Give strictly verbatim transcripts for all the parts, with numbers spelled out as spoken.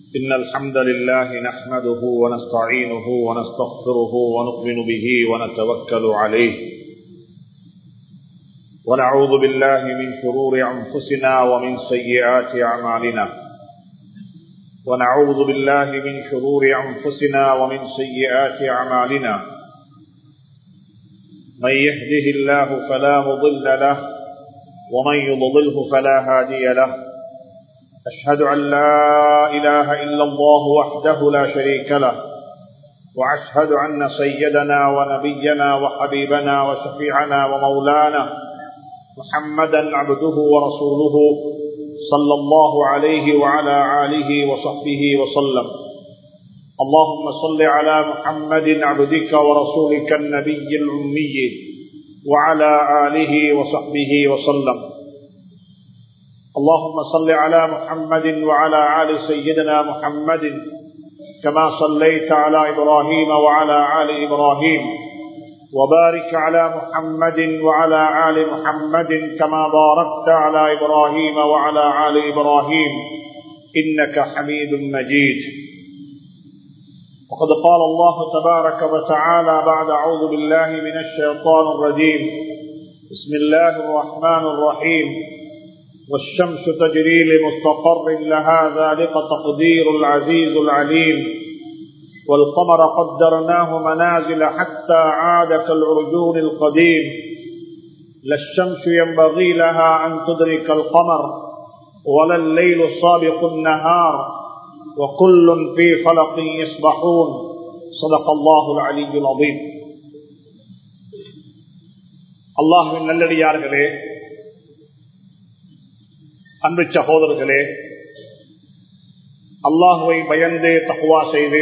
إن الحمد لله نحمده ونستعينه ونستغفره ونؤمن به ونتوكل عليه ونعوذ بالله من شرور أنفسنا ومن سيئات أعمالنا ونعوذ بالله من شرور أنفسنا ومن سيئات أعمالنا من يهده الله فلا مضل له ومن يضلله فلا هادي له أشهد أن لا إله إلا الله وحده لا شريك له وأشهد أن سيدنا ونبينا وحبيبنا وشفيعنا ومولانا محمدا عبده ورسوله صلى الله عليه وعلى آله وصحبه وسلم. اللهم صل على محمد عبدك ورسولك النبي الأمي وعلى آله وصحبه وسلم. اللهم صل على محمد وعلى آل سيدنا محمد كما صليت على إبراهيم وعلى آل إبراهيم وبارك على محمد وعلى آل محمد كما باركت على إبراهيم وعلى آل إبراهيم إنك حميد مجيد. وقد قال الله تبارك وتعالى بعد أعوذ بالله من الشيطان الرجيم بسم الله الرحمن الرحيم والشمس تجري لمستقر لها ذلك تقدير العزيز العليم والقمر قدرناه منازل حتى عاد كالعرجون القديم لا الشمس ينبغي لها أن تدرك القمر ولا الليل سابق النهار وكل في فلق يسبحون. صدق الله العلي العظيم. அல்லாஹ்வின் நல்லடியார்களே, அன்பு சகோதரர்களே, அல்லாஹுவை பயந்து தக்வா செய்து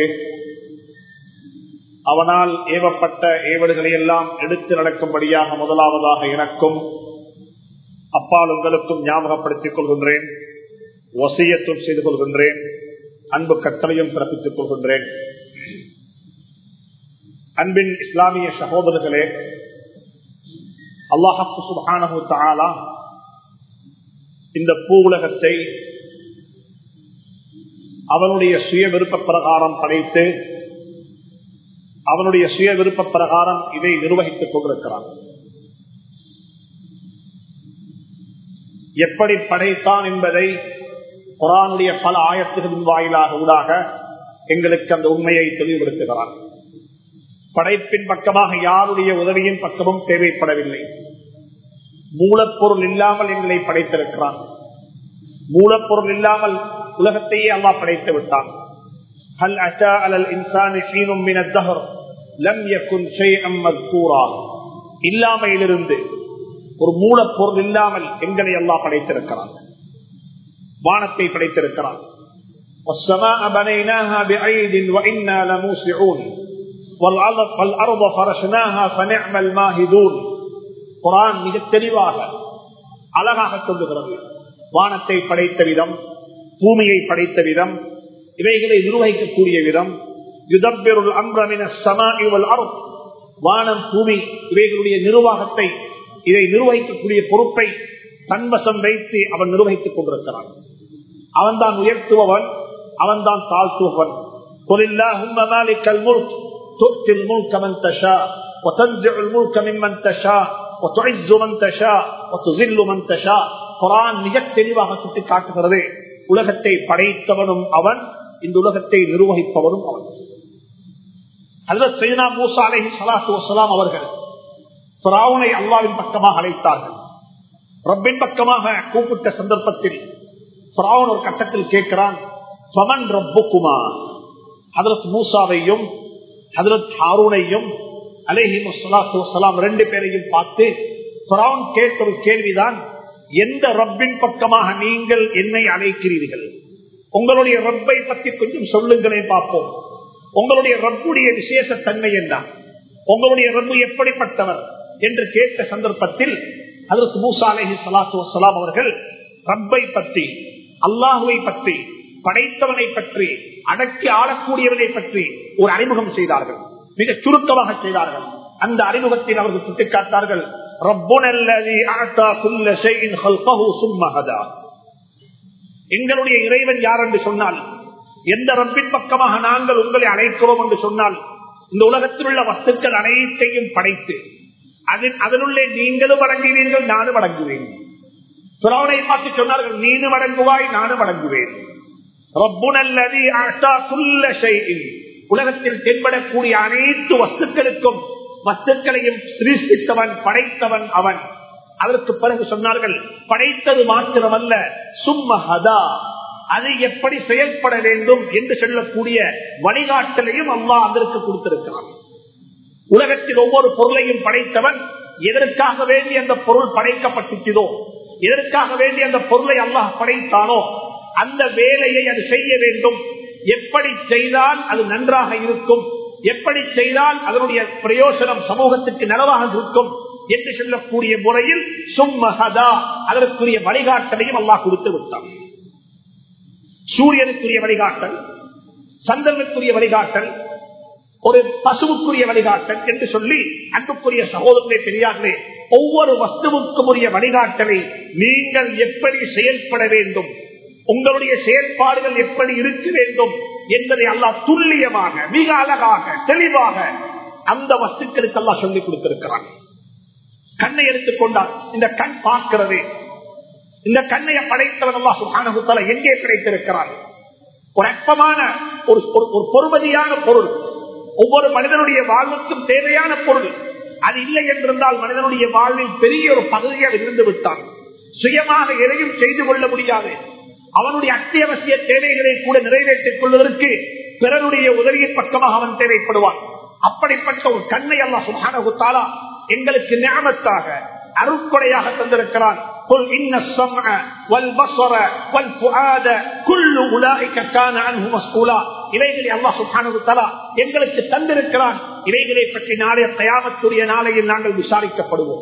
அவனால் ஏவப்பட்ட ஏவல்களை எல்லாம் எடுத்து நடக்கும்படியாக முதலாவதாக எனக்கும் அப்பால் உங்களுக்கும் ஞாபகப்படுத்திக் கொள்கின்றேன், வசியத்தும் செய்து கொள்கின்றேன், அன்பு கட்டளையும் பிறப்பித்துக் கொள்கின்றேன். அன்பின் இஸ்லாமிய சகோதரர்களே, அல்லாஹ் சுப்ஹானஹு தஆலா இந்த பூ உலகத்தை அவனுடைய சுய விருப்ப பிரகாரம் படைத்து அவனுடைய சுய விருப்ப பிரகாரம் இதை நிர்வகித்துக் கொண்டிருக்கிறான். எப்படி படைத்தான் என்பதை குர்ஆனுடைய பல ஆயத்துகளின் வாயிலாக ஊடாக எங்களுக்கு அந்த உண்மையை தெளிவுபடுத்துகிறான். படைப்பின் பக்கமாக யாருடைய உதவியின் பக்கமும் தேவைப்படவில்லை. மூலப்பொருள் இல்லாமல் எங்களை படைத்திருக்கிறான். மூலப்பொருள் இல்லாமல் உலகத்தையே அல்லாஹ் படைத்து விட்டான். ஹல் அஸா அலல் இன்சானி ஹீனும் மினத் தஹர் லம் யகுன் ஷைஅம் மذ்கூரா. இல்லாமையிலிருந்து, ஒரு மூலப்பொருள் இல்லாமல் எங்களை அல்லாஹ் படைத்திருக்கிறான். வானத்தை படைத்திருக்கிறான். வஸ்ஸமாஅ பனைனாஹா பிஐதின் வஇன்னா லமூஸிஊன் வல் அர்த ஃபரஷ்னாஹா ஃபனிஅமல் மாஹிதூன். குர்ஆன் மிக தெளிவாக அழகாக சொல்லுகிறது. வானத்தை படைத்த விதம், பூமியை படைத்த விதம், இவைகளை நிர்வகிக்கக்கூடிய விதம். யுதப்பிருல் அம்ர மினஸ் ஸமாஇ வல் அர்த். வானம், பூமி இவைகளுடைய நிர்வாகத்தை, இதை நிர்வகிக்கக்கூடிய பொறுப்பை தன்வசம் வைத்து அவன் நிர்வகித்துக் கொண்டிருக்கிறான். அவன் தான் உயர்த்துபவன், அவன் தான் தாழ்த்துபவன். குலில்லாஹும்ம மாலிகல் முல்க் து'த்தில் முல்க மன் தஷா வ தன்ஸிஉல் முல்க மிம்மன் தஷா வ துஇஸ்ஸு மன் தஷா வ துஸில்லு மன் தஷா. குர்ஆன் மிக தெளிவாக சுட்டி காட்டுகிறது, உலகத்தை படைத்தவனும் அவன், இந்த உலகத்தை நிர்வகிப்பவனும் அவன். ஹஜ்ரத் சையதுனா மூஸா அலைஹிஸ்ஸலாத்து வஸ்ஸலாம் அவர்கள் ஃபிரௌனை அல்லாஹ்வின் பக்கமாக அழைத்தார்கள். ரப்பின் பக்கமாக கூப்பிட்ட சந்தர்ப்பத்தில் ஃபிரௌன் ஒரு கட்டத்தில் கேட்கிறான், ஃபமன் ரப்புக்குமா. ஹஜ்ரத் மூஸாவையும் ஹஜ்ரத் ஹாரூனையும் அலைஹிஸ்ஸலாத்து வஸ்ஸலாம் ரெண்டு பேரையும் பார்த்து ஃபிரௌன் கேட்ட ஒரு கேள்விதான், எந்த ரப்பின் பக்கமாக நீங்கள் என்னை அழைக்கிறீர்கள்? உங்களுடைய ரப்பை பற்றி கொஞ்சம் சொல்லுங்களே பார்ப்போம். உங்களுடைய ரப்புடைய விசேஷ தன்மை என்ன? உங்களுடைய ரப்பு எப்படிப்பட்டவர் என்று கேட்ட சந்தர்ப்பத்தில் ஹஜ்ரத் மூஸா அலைஹிஸ்ஸலாத்து வஸ்ஸலாம் அவர்கள் ரப்பை பற்றி, அல்லாஹுவை பற்றி, படைத்தவனை பற்றி, அடக்கி ஆளக்கூடியவனை பற்றி ஒரு அறிமுகம் செய்தார்கள். மிக சுருக்கமாக செய்தார்கள். அந்த அறிமுகத்தில் அவர்கள் சுட்டிக்காட்டார்கள், எங்களுடைய இறைவன் யார் என்று சொன்னால் எந்த ரப்பின் பக்கமாக நாங்கள் உங்களை அழைக்கிறோம் என்று சொன்னால் இந்த உலகத்தில் உள்ள வஸ்துக்கள் அனைத்தையும் படைத்து அதில் அதனுள்ளே நீங்களும் வழங்குவீர்கள், நானும் வழங்குவேன். பிறவனை பார்த்து சொன்னார்கள், நீனும் வழங்குவாய், நானும் வழங்குவேன். ரப்புனல்லதி அஅதா குல்ல ஷைஇன், உலகத்தில் தென்படக்கூடிய அனைத்து வஸ்துக்களுக்கும் வஸ்துக்களையும் சிருஷ்டித்தவன், படைத்தவன் அவன். அதற்கு பிறகு சொன்னார்கள், படைத்தது மாத்திரமல்ல, சும்மஹதா, அது எப்படி செயல்பட வேண்டும் என்று சொல்லக்கூடிய வழிகாட்டலையும் அல்லாஹ் அதற்கு கொடுத்திருக்கிறான். உலகத்தில் ஒவ்வொரு பொருளையும் படைத்தவன் எதற்காக வேண்டி அந்த பொருள் படைக்கப்பட்டதோ, எதற்காக வேண்டி அந்த பொருளை அல்லாஹ் படைத்தானோ அந்த வேலையை அது செய்ய வேண்டும். எப்படி செய்தால் அது நன்றாக இருக்கும், எப்படி செய்தால் அதனுடைய பிரயோசனம் சமூகத்துக்கு நலவாக இருக்கும் என்று சொல்லக்கூடிய முறையில் சும்மஹதா, அதற்குரிய வழிகாட்டலையும் அல்லாஹ் கொடுத்து விட்டான். சூரியனுக்குரிய வழிகாட்டல், சந்திரனுக்குரிய வழிகாட்டல், ஒரு பசுவுக்குரிய வழிகாட்டல் என்று சொல்லி அன்புக்குரிய சகோதரர்களே பெரியார்களே, ஒவ்வொரு வஸ்துவுக்கும் உரிய வழிகாட்டலை நீங்கள் எப்படி செயல்பட வேண்டும், உங்களுடைய செயல்பாடுகள் எப்படி இருக்க வேண்டும் என்பதை அல்லாஹ் துல்லியமாக மிக அழகாக தெளிவாக அந்த வஸ்துக்களுக்கு அல்லாஹ் சொல்லிக் கொடுத்திருக்கிறான். கண்ணை எடுத்துக்கொண்டால் இந்த கண் பார்க்கிறது, இந்த கண்ணையை படைத்தவன் அல்லாஹ் சுப்ஹானஹு வ தஆலா எங்கே படைத்திருக்கிறான்? ஒரு அற்பமான ஒரு பொறுமதியான பொருள், ஒவ்வொரு மனிதனுடைய வாழ்வுக்கும் தேவையான பொருள். அது இல்லை என்றிருந்தால் மனிதனுடைய வாழ்வில் பெரிய ஒரு பகுதியாக இருந்து விட்டான். சுயமாக எதையும் செய்து கொள்ள முடியாது. அவனுடைய அத்தியாவசிய தேவைகளை கூட நிறைவேற்றிக் கொள்வதற்கு பிறருடைய உதவியின் பக்கமாக அவன் தேவைப்படுவான். அப்படிப்பட்ட ஒரு கண்ணை அல்லாஹ் சுப்ஹானஹு வ தஆலா எங்களுக்கு நிஅமத்தாக அருட்கொடையாக தந்திருக்கிறான். قل إن السمع والبصر والفؤاد كل أولئك كان عنه مسؤولا. இவைகளை அல்லாஹ் சுப்ஹானஹு வ தஆலா எங்களுக்கு தந்திருக்கிறான். இவைகளை பற்றி நாளைய கியாமத்துடைய நாளையில் நாங்கள் விசாரிக்கப்படுவோம்.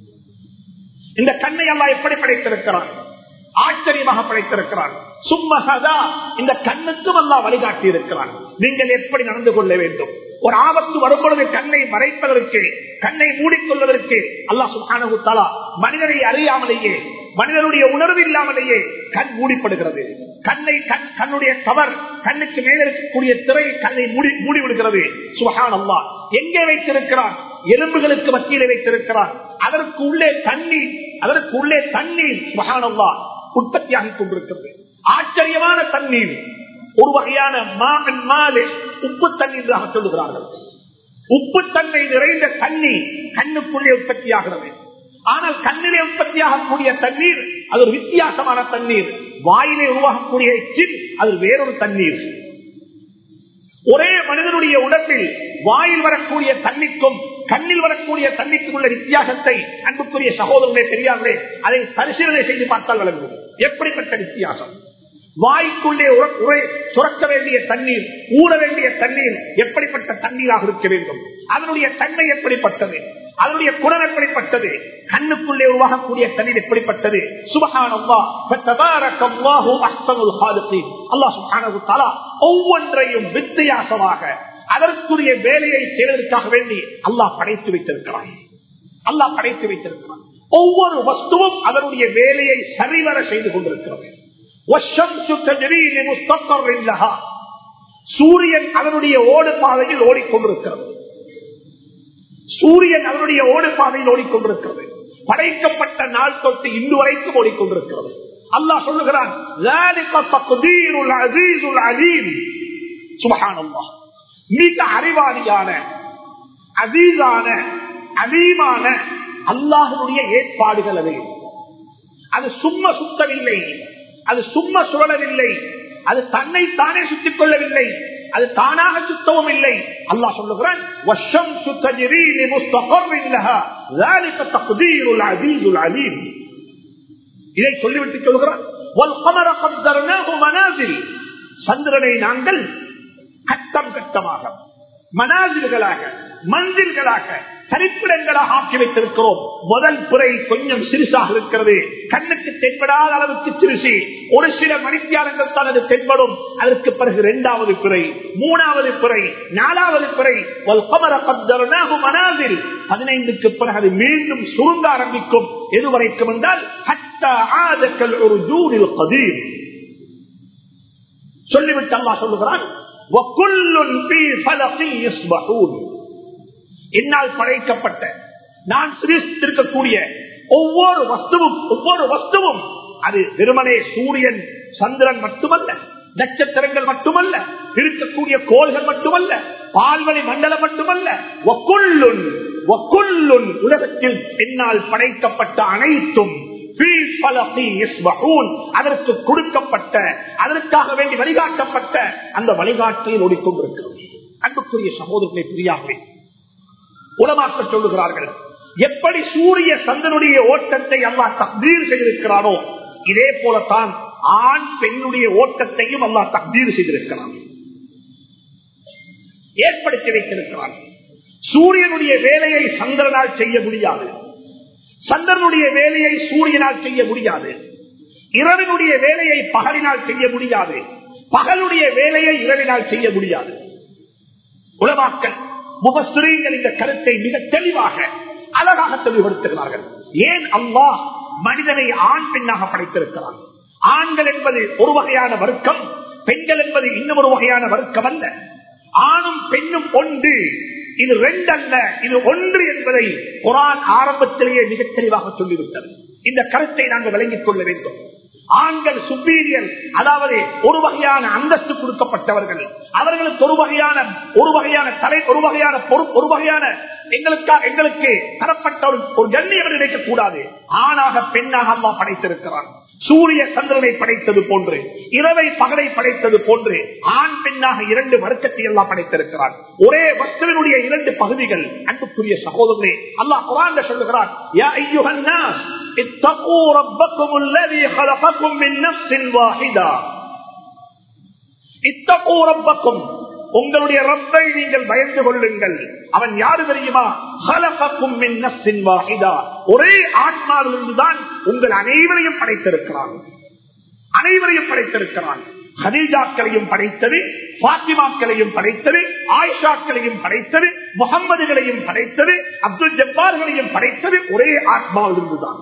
இந்த கண்ணை அல்லாஹ் எப்படி படைத்திருக்கிறான்? ஆச்சரியமாக படைத்திருக்கிறான். சும்மஹதா, இந்த கண்ணுக்கும் அல்லாஹ் வழிகாட்டி இருக்கிறான். நீங்கள் எப்படி நடந்து கொள்ள வேண்டும். ஒரு ஆபத்து வரும்பொழுது கண்ணை மறைப்பதற்கு, கண்ணை மூடிக்கொள்வதற்கு அல்லாஹ் சுப்ஹானஹு வ தஆலா மனிதனை அறியாமலேயே, மனிதனுடைய உணர்வு இல்லாமலேயே கண் மூடிப்படுகிறது. கண்ணை கண்ணுடைய கவர், கண்ணுக்கு மேலே இருக்கக்கூடிய திரை கண்ணை மூடி மூடி விடுகிறது. சுப்ஹானல்லாஹ், எங்கே வைத்திருக்கிறான்? எலும்புகளுக்கு மத்தியிலே வைத்திருக்கிறான். அதற்கு உள்ளே தண்ணீர், அதற்கு உள்ளே தண்ணீர் சுப்ஹானல்லாஹ் உற்பத்தியாகி கொண்டிருக்கிறது. ஆச்சரியமான தண்ணீர், ஒரு வகையான உப்பு தண்ணீராக சொல்லுகிறார்கள். உப்பு தன்மை நிறைந்த தண்ணீர் கண்ணுக்குள்ளே உற்பத்தியாகிறது. ஆனால் கண்ணிலே உற்பத்தியாகக்கூடிய தண்ணீர் அது ஒரு வித்தியாசமான தண்ணீர். வாயிலே உருவாகக்கூடிய அது வேறொரு தண்ணீர். ஒரே மனிதனுடைய உடம்பில் வாயில் வரக்கூடிய தண்ணிக்கும் கண்ணில் வரக்கூடிய தண்ணிக்கும் உள்ள வித்தியாசத்தை அன்புக்குரிய சகோதரர்களே பெரியார்களே அதை பரிசீலனை செய்து பார்த்தால் வழங்கும். எப்படிப்பட்ட வித்தியாசம்! வாய்க்குள்ளே சுரக்க வேண்டிய தண்ணீர், ஊற வேண்டிய தண்ணீர் எப்படிப்பட்ட தண்ணீராக இருக்க வேண்டும், அதனுடைய தன்மை எப்படிப்பட்டது, அதனுடைய குணம் எப்படிப்பட்டது, கண்ணுக்குள்ளே உருவாகக்கூடிய தண்ணீர் எப்படிப்பட்டது. சுப்ஹானல்லாஹ் வ தபாரக்கல்லாஹு அஹ்ஸனுல் காலிகீன். அல்லாஹ் சுப்ஹானஹு வ தஆலா ஒவ்வொன்றையும் வித்தியாசமாக அதற்குரிய வேலையை செய்வதற்காக வேண்டி அல்லாஹ் படைத்து வைத்திருக்கிறான். அல்லாஹ் படைத்து வைத்திருக்கிறான். ஒவ்வொரு வஸ்துவும் அதனுடைய வேலையை சரிவர செய்து கொண்டிருக்கிறது. சூரியன் அதனுடைய ஓடு பாதையில் ஓடிக்கொண்டிருக்கிறது. சூரியன் அதனுடைய ஓடு பாதையில் ஓடிக்கொண்டிருக்கிறது. படைக்கப்பட்ட நாள் தொட்டு இன்று வரைக்கும் ஓடிக்கொண்டிருக்கிறது. அல்லாஹ் சொல்லுகிறான், சுப்ஹானல்லாஹ், மிக அறிவாளியான, அஸீஸான, அலீமான அல்லாஹ்வுடைய ஏற்பாடுகள் அது. அது சும்மா சுத்தவில்லை, அது சும்மா சுழலவில்லை, அது தன்னை தானே சுத்திக் கொள்ளவில்லை, அது தானாக சுத்தவும் இல்லை. அல்லாஹ் சொல்லுகிறான், வஷ்ஷம்சு தஜ்ரீ லிமுஸ்தகர்ரின் லஹா ذلك تقدير العزيز العليم. இதை சொல்லிவிட்டு சொல்கிறான், வல் கமர கத்தர்னாஹு மனாசில். சந்திரனை நாங்கள் கட்டம் கட்டமாக, மனாசில்களாக, மன்சில்களாக, தரிப்பிடங்களாக ஆக்கி வைத்திருக்கிறோம். முதல் பிறை கொஞ்சம் சிறுசாக இருக்கிறது, கண்ணுக்கு தென்படாத அளவுக்கு சிறுசி. ஒரு சில மணித்தியாலங்கள் தான் அது தென்படும். அதற்கு பிறகு இரண்டாவது பிறை, மூணாவது பிறை, நாலாவது பிறை. பதினைந்துக்கு பிறகு அது மீண்டும் சுருங்க ஆரம்பிக்கும். எதுவரைக்கும் என்றால் ஒரு ஜூனில் கதீர். சொல்லிவிட்டு அல்லாஹ் சொல்லுகிறான், என்னால் படைக்கப்பட்ட நான் சிருஷ்டித்திருக்கக்கூடிய ஒவ்வொரு வஸ்துவும் ஒவ்வொரு வஸ்துவும் அது வெறுமனே சூரியன் சந்திரன் மட்டுமல்ல, நட்சத்திரங்கள் மட்டுமல்ல, இருக்கக்கூடிய கோள்கள் மட்டுமல்ல, பால்வழி மண்டலம் மட்டுமல்ல, உலகத்தில் என்னால் படைக்கப்பட்ட அனைத்தும் அதற்கு கொடுக்கப்பட்ட அதற்காக வேண்டி வழிகாட்டப்பட்ட அந்த வழிகாட்டில் ஓடிக்கொண்டிருக்கிறது. அன்புக்குரிய சகோதரர்களை புரியாமல் உலமாக்கள் சொல்லுகிறார்கள், எப்படி சூரிய சந்திரனுடைய ஓட்டத்தை அல்லாஹ் தக்தீர் செய்திருக்கிறானோ இதே போலத்தான் ஆண் பெண்ணுடைய ஓட்டத்தையும் அல்லாஹ் தக்தீர் செய்திருக்கிறான், ஏற்படுத்தி வைத்திருக்கிறான். சூரியனுடைய வேலையை சந்திரனால் செய்ய முடியாது, சந்திரனுடைய வேலையை சூரியனால் செய்ய முடியாது, இரவினுடைய வேலையை பகலினால் செய்ய முடியாது, பகலுடைய வேலையை இரவினால் செய்ய முடியாது. உலமாக்கள் முஃபஸ்ஸிரீன்கள் இந்த கருத்தை மிக தெளிவாக அழகாக தெளிவுபடுத்துகிறார்கள். ஏன் அல்லாஹ் மனிதனை ஆண் பெண்ணாக படைத்திருக்கிறான்? ஆண்கள் என்பது ஒரு வகையான வர்க்கம், பெண்கள் என்பது இன்னும் ஒரு வகையான வர்க்கம் அல்ல. ஆணும் பெண்ணும் ஒன்று, இது ரெண்டு அல்ல, இது ஒன்று என்பதை குர்ஆன் ஆரம்பத்திலேயே மிக தெளிவாக சொல்லிவிட்டது. இந்த கருத்தை நாங்கள் விளங்கிக் கொள்ள வேண்டும். ஆண்கள் சுப்பீரியர், அதாவது ஒரு வகையான அந்தஸ்து கொடுக்கப்பட்டவர்கள், அவர்களுக்கு ஒரு வகையான ஒரு வகையான தலை ஒரு வகையான ஒரு வகையான எங்களுக்காக எங்களுக்கு தரப்பட்ட ஒரு கண்ணியம் கிடைக்கக் கூடாது. ஆணாக பெண்ணாக அல்லாஹ் படைத்திருக்கிறான். சூரிய சந்திரனை படைத்தது போன்று, இரவை பகலை படைத்தது போன்று ஆண் பெண்ணாக இரண்டு வர்க்கத்தை எல்லாம் படைத்திருக்கிறான். ஒரே வஸ்துவினுடைய இரண்டு பகுதிகள். அன்புக்குரிய சகோதரனே, அல்லாஹ் குர்ஆன்ல சொல்லுகிறான், யா அய்யுஹன் நாஸ் இத்தகூ ரப்பக்கும் அல்லதி خلقكم من نفس واحده இத்தகூ ரப்பக்கும், உங்களுடைய ரப்பை நீங்கள் பயந்து கொள்ளுங்கள். அவன் யாரு தெரியுமா? خلقكم من نفس واحده, ஒரே ஆத்மாவிலிருந்து தான் உங்கள் அனைவரையும் படைத்திருக்கிறான். அனைவரையும் படைத்திருக்கிறான். ஹதீஜாக்களையும் படைத்தது, பாத்திமாக்களையும் படைத்தது, ஆயிஷாக்களையும் படைத்தது, முகம்மதுகளையும் படைத்தது, அப்துல் ஜப்பார்களையும் படைத்தது ஒரே ஆத்மாவிலிருந்து தான்.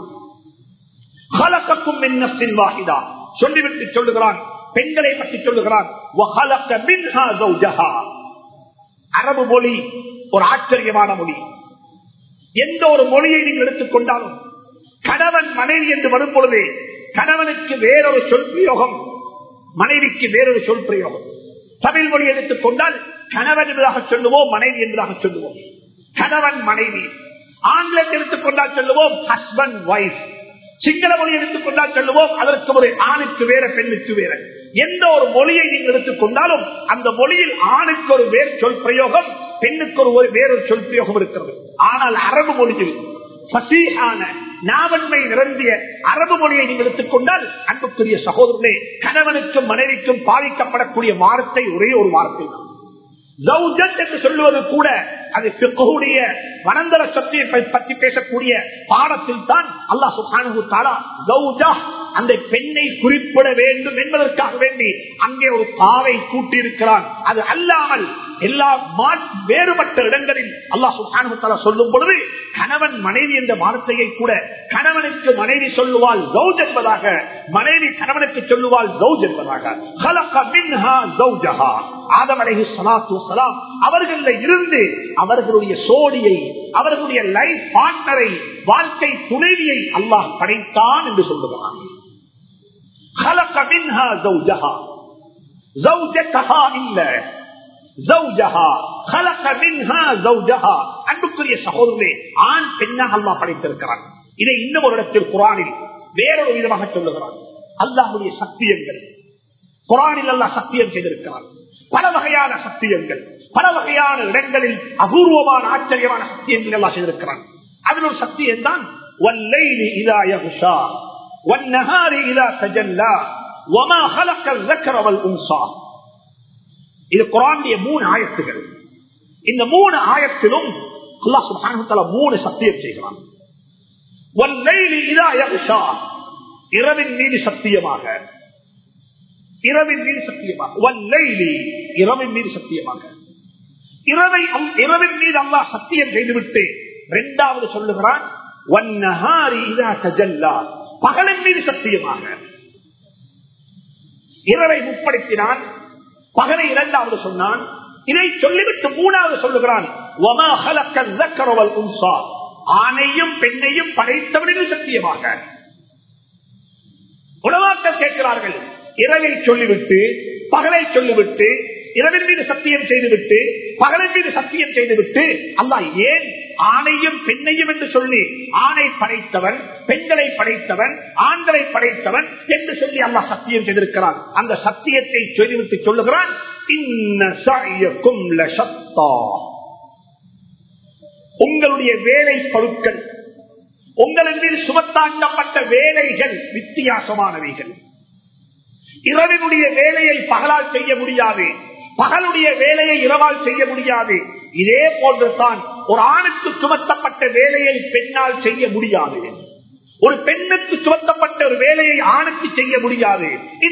خلقكم من نفس واحده சொல்லிவிட்டு சொல்லுகிறான், பெண்களை பற்றி சொல்லுகிறான், وخلق منها زوجها. அரபு மொழி ஒரு ஆச்சரியமான மொழி. எந்த ஒரு மொழியை நீங்கள் எடுத்துக்கொண்டாலும் கணவன் மனைவி என்று வரும் பொழுது கணவனுக்கு வேறொரு சொல் பிரயோகம், மனைவிக்கு வேறொரு சொல் பிரயோகம். தமிழ் மொழி எடுத்துக்கொண்டால் கணவன் என்பதாக சொல்லுவோம், மனைவி என்பதாக சொல்லுவோம். கணவன் மனைவி. ஆங்கிலத்தை எடுத்துக்கொண்டால் சொல்லுவோம் ஹஸ்பண்ட் வைஃப். சிங்கள மொழி எடுத்துக்கொண்டால் சொல்லுவோம் அதற்கு ஒரு ஆணுக்கு வேற பெண்ணுக்கு வேற. எந்த ஒரு மொழியை நீங்கள் எடுத்துக்கொண்டாலும் அந்த மொழியில் ஆணுக்கு ஒரு வேறு சொல் பிரயோகம், பெண்ணுக்கு ஒரு வேறொரு சொல் பிரயோகம் இருக்கிறது. ஆனால் அரபு மொழியில் பசீஹான நாவன்மை நிரம்பிய அரபு மொழியை நீங்கள் எடுத்துக்கொண்டால் அன்புக்குரிய சகோதரனே, கணவனுக்கும் மனைவிக்கும் பாதிக்கப்படக்கூடிய வார்த்தை ஒரே ஒரு வார்த்தை தான். ஜௌஜத் என்று சொல்லுவது கூட அது ஃபிக்ஹுடைய வனந்தர சக்தியை பற்றி பேசக்கூடிய பாடத்தில் தான் அல்லாஹ் சுப்ஹானஹு வ தஆலா ஜௌஜா அந்த பெண்ணை குறிப்பிட வேண்டும் என்பதற்காக வேண்டி அங்கே ஒரு பாவை கூட்டி இருக்கிறான். அது அல்லாமல் எல்லா வேறுபட்ட இடங்களில் அல்லாஹ் சுப்ஹானஹு வ தஆலா சொல்லும் பொழுது கணவன் மனைவி என்ற வார்த்தையை கூட கணவனுக்கு மனைவி சொல்லுவாள் ஜௌஜ் என்பதாக, மனைவி கணவனுக்கு சொல்லுவாள் ஜௌஜ் என்பதாக. خلق منها زوجها. ஆதம் அலைஹிஸ்ஸலாத்து வஸ்ஸலாம் அவர்களில் இருந்து அவர்களுடைய சோடியை, அவர்களுடைய லைஃப் பார்ட்னரை, வாழ்க்கை துணைவியை அல்லாஹ் படைத்தான் என்று சொல்லுகிறான். خلق منها زوجها زوجتها இல்ல زوجها خلق منها زوجها. அன்புக்குரிய சகோதரர்களே, ஆண் பெண்ணாக அல்லாஹ் படைத்திருக்கிறான். இதை இன்னும் ஒரு இடத்தில் குர்ஆனில் வேறொரு விதமாக சொல்லுகிறான். அல்லாஹ்வுடைய சத்தியங்கள் குர்ஆனில் அல்லாஹ் சத்தியம் செய்திருக்கிறான். பல வகையான சத்தியங்கள், பல வகையான இடங்களில் அபூர்வமான ஆச்சரியமான சத்தியங்கள் எல்லாம் செய்திருக்கிறான். அதில் ஒரு சத்தியம் தான் வல்லைலி இதா யக்ஷா வன்னஹாரி இதா தஜல்லா வமா خلق الذكر والانثى. இது குர்ஆனுடைய மூணு ஆயத்துகள். இந்த மூணு ஆயத்திலும் அல்லாஹ் சுப்ஹானஹு வ தஆலா மூணு சத்தியம் செய்கிறான். வல்லைலி இதா யக்ஷா, இரவின் மீது சத்தியமாக, இரவின் மீது சத்தியமாக, வல்லைலி இரவின் மீது சத்தியமாக. இரவை இரவின் மீது அல்லாஹ் சத்தியம் செய்துவிட்டு இரண்டாவது சொல்லுகிறான் வன்னஹாரி இதா தஜல்லா, பகலின் மீது சத்தியமாக. இரவை முற்படுத்தினான், பகலை இரண்டாவது சொன்னான். இதை சொல்லிவிட்டு மூணாவது சொல்லுகிறான், ஆணையும் பெண்ணையும் படைத்தவனின் சத்தியமாக. உலமாக்கள் கேட்கிறார்கள், இரவை சொல்லிவிட்டு பகலை சொல்லிவிட்டு இரவின் மீது சத்தியம் செய்துவிட்டு பகலின் மீது சத்தியம் செய்துவிட்டு அல்லாஹ் ஏன் ஆணையும் பெண்ணையும் என்று சொல்லி ஆணை படைத்தவன், பெண்களை படைத்தவன், ஆண்களை படைத்தவன் என்று சொல்லி அல்லாஹ் சத்தியம் செய்திருக்கிறான். அந்த சத்தியத்தை சொல்லிவிட்டு சொல்லுகிறான், உங்களுடைய வேலை பழுக்கள், உங்களின் மீது சுமத்தாக்கப்பட்ட வேலைகள் வித்தியாசமானவைகள். இரவினுடைய வேலையை பகலால் செய்ய முடியாது, பகலுடைய வேலையை இரவால் செய்ய முடியாது. இதே போன்றுதான் ஒரு ஆணுக்கு சுமத்தப்பட்ட வேலையை பெண்ணால் செய்ய முடியாது, ஒரு பெண்ணுக்கு சுமத்தப்பட்ட ஒரு வேலையை ஆணுக்கு செய்ய முடியாது.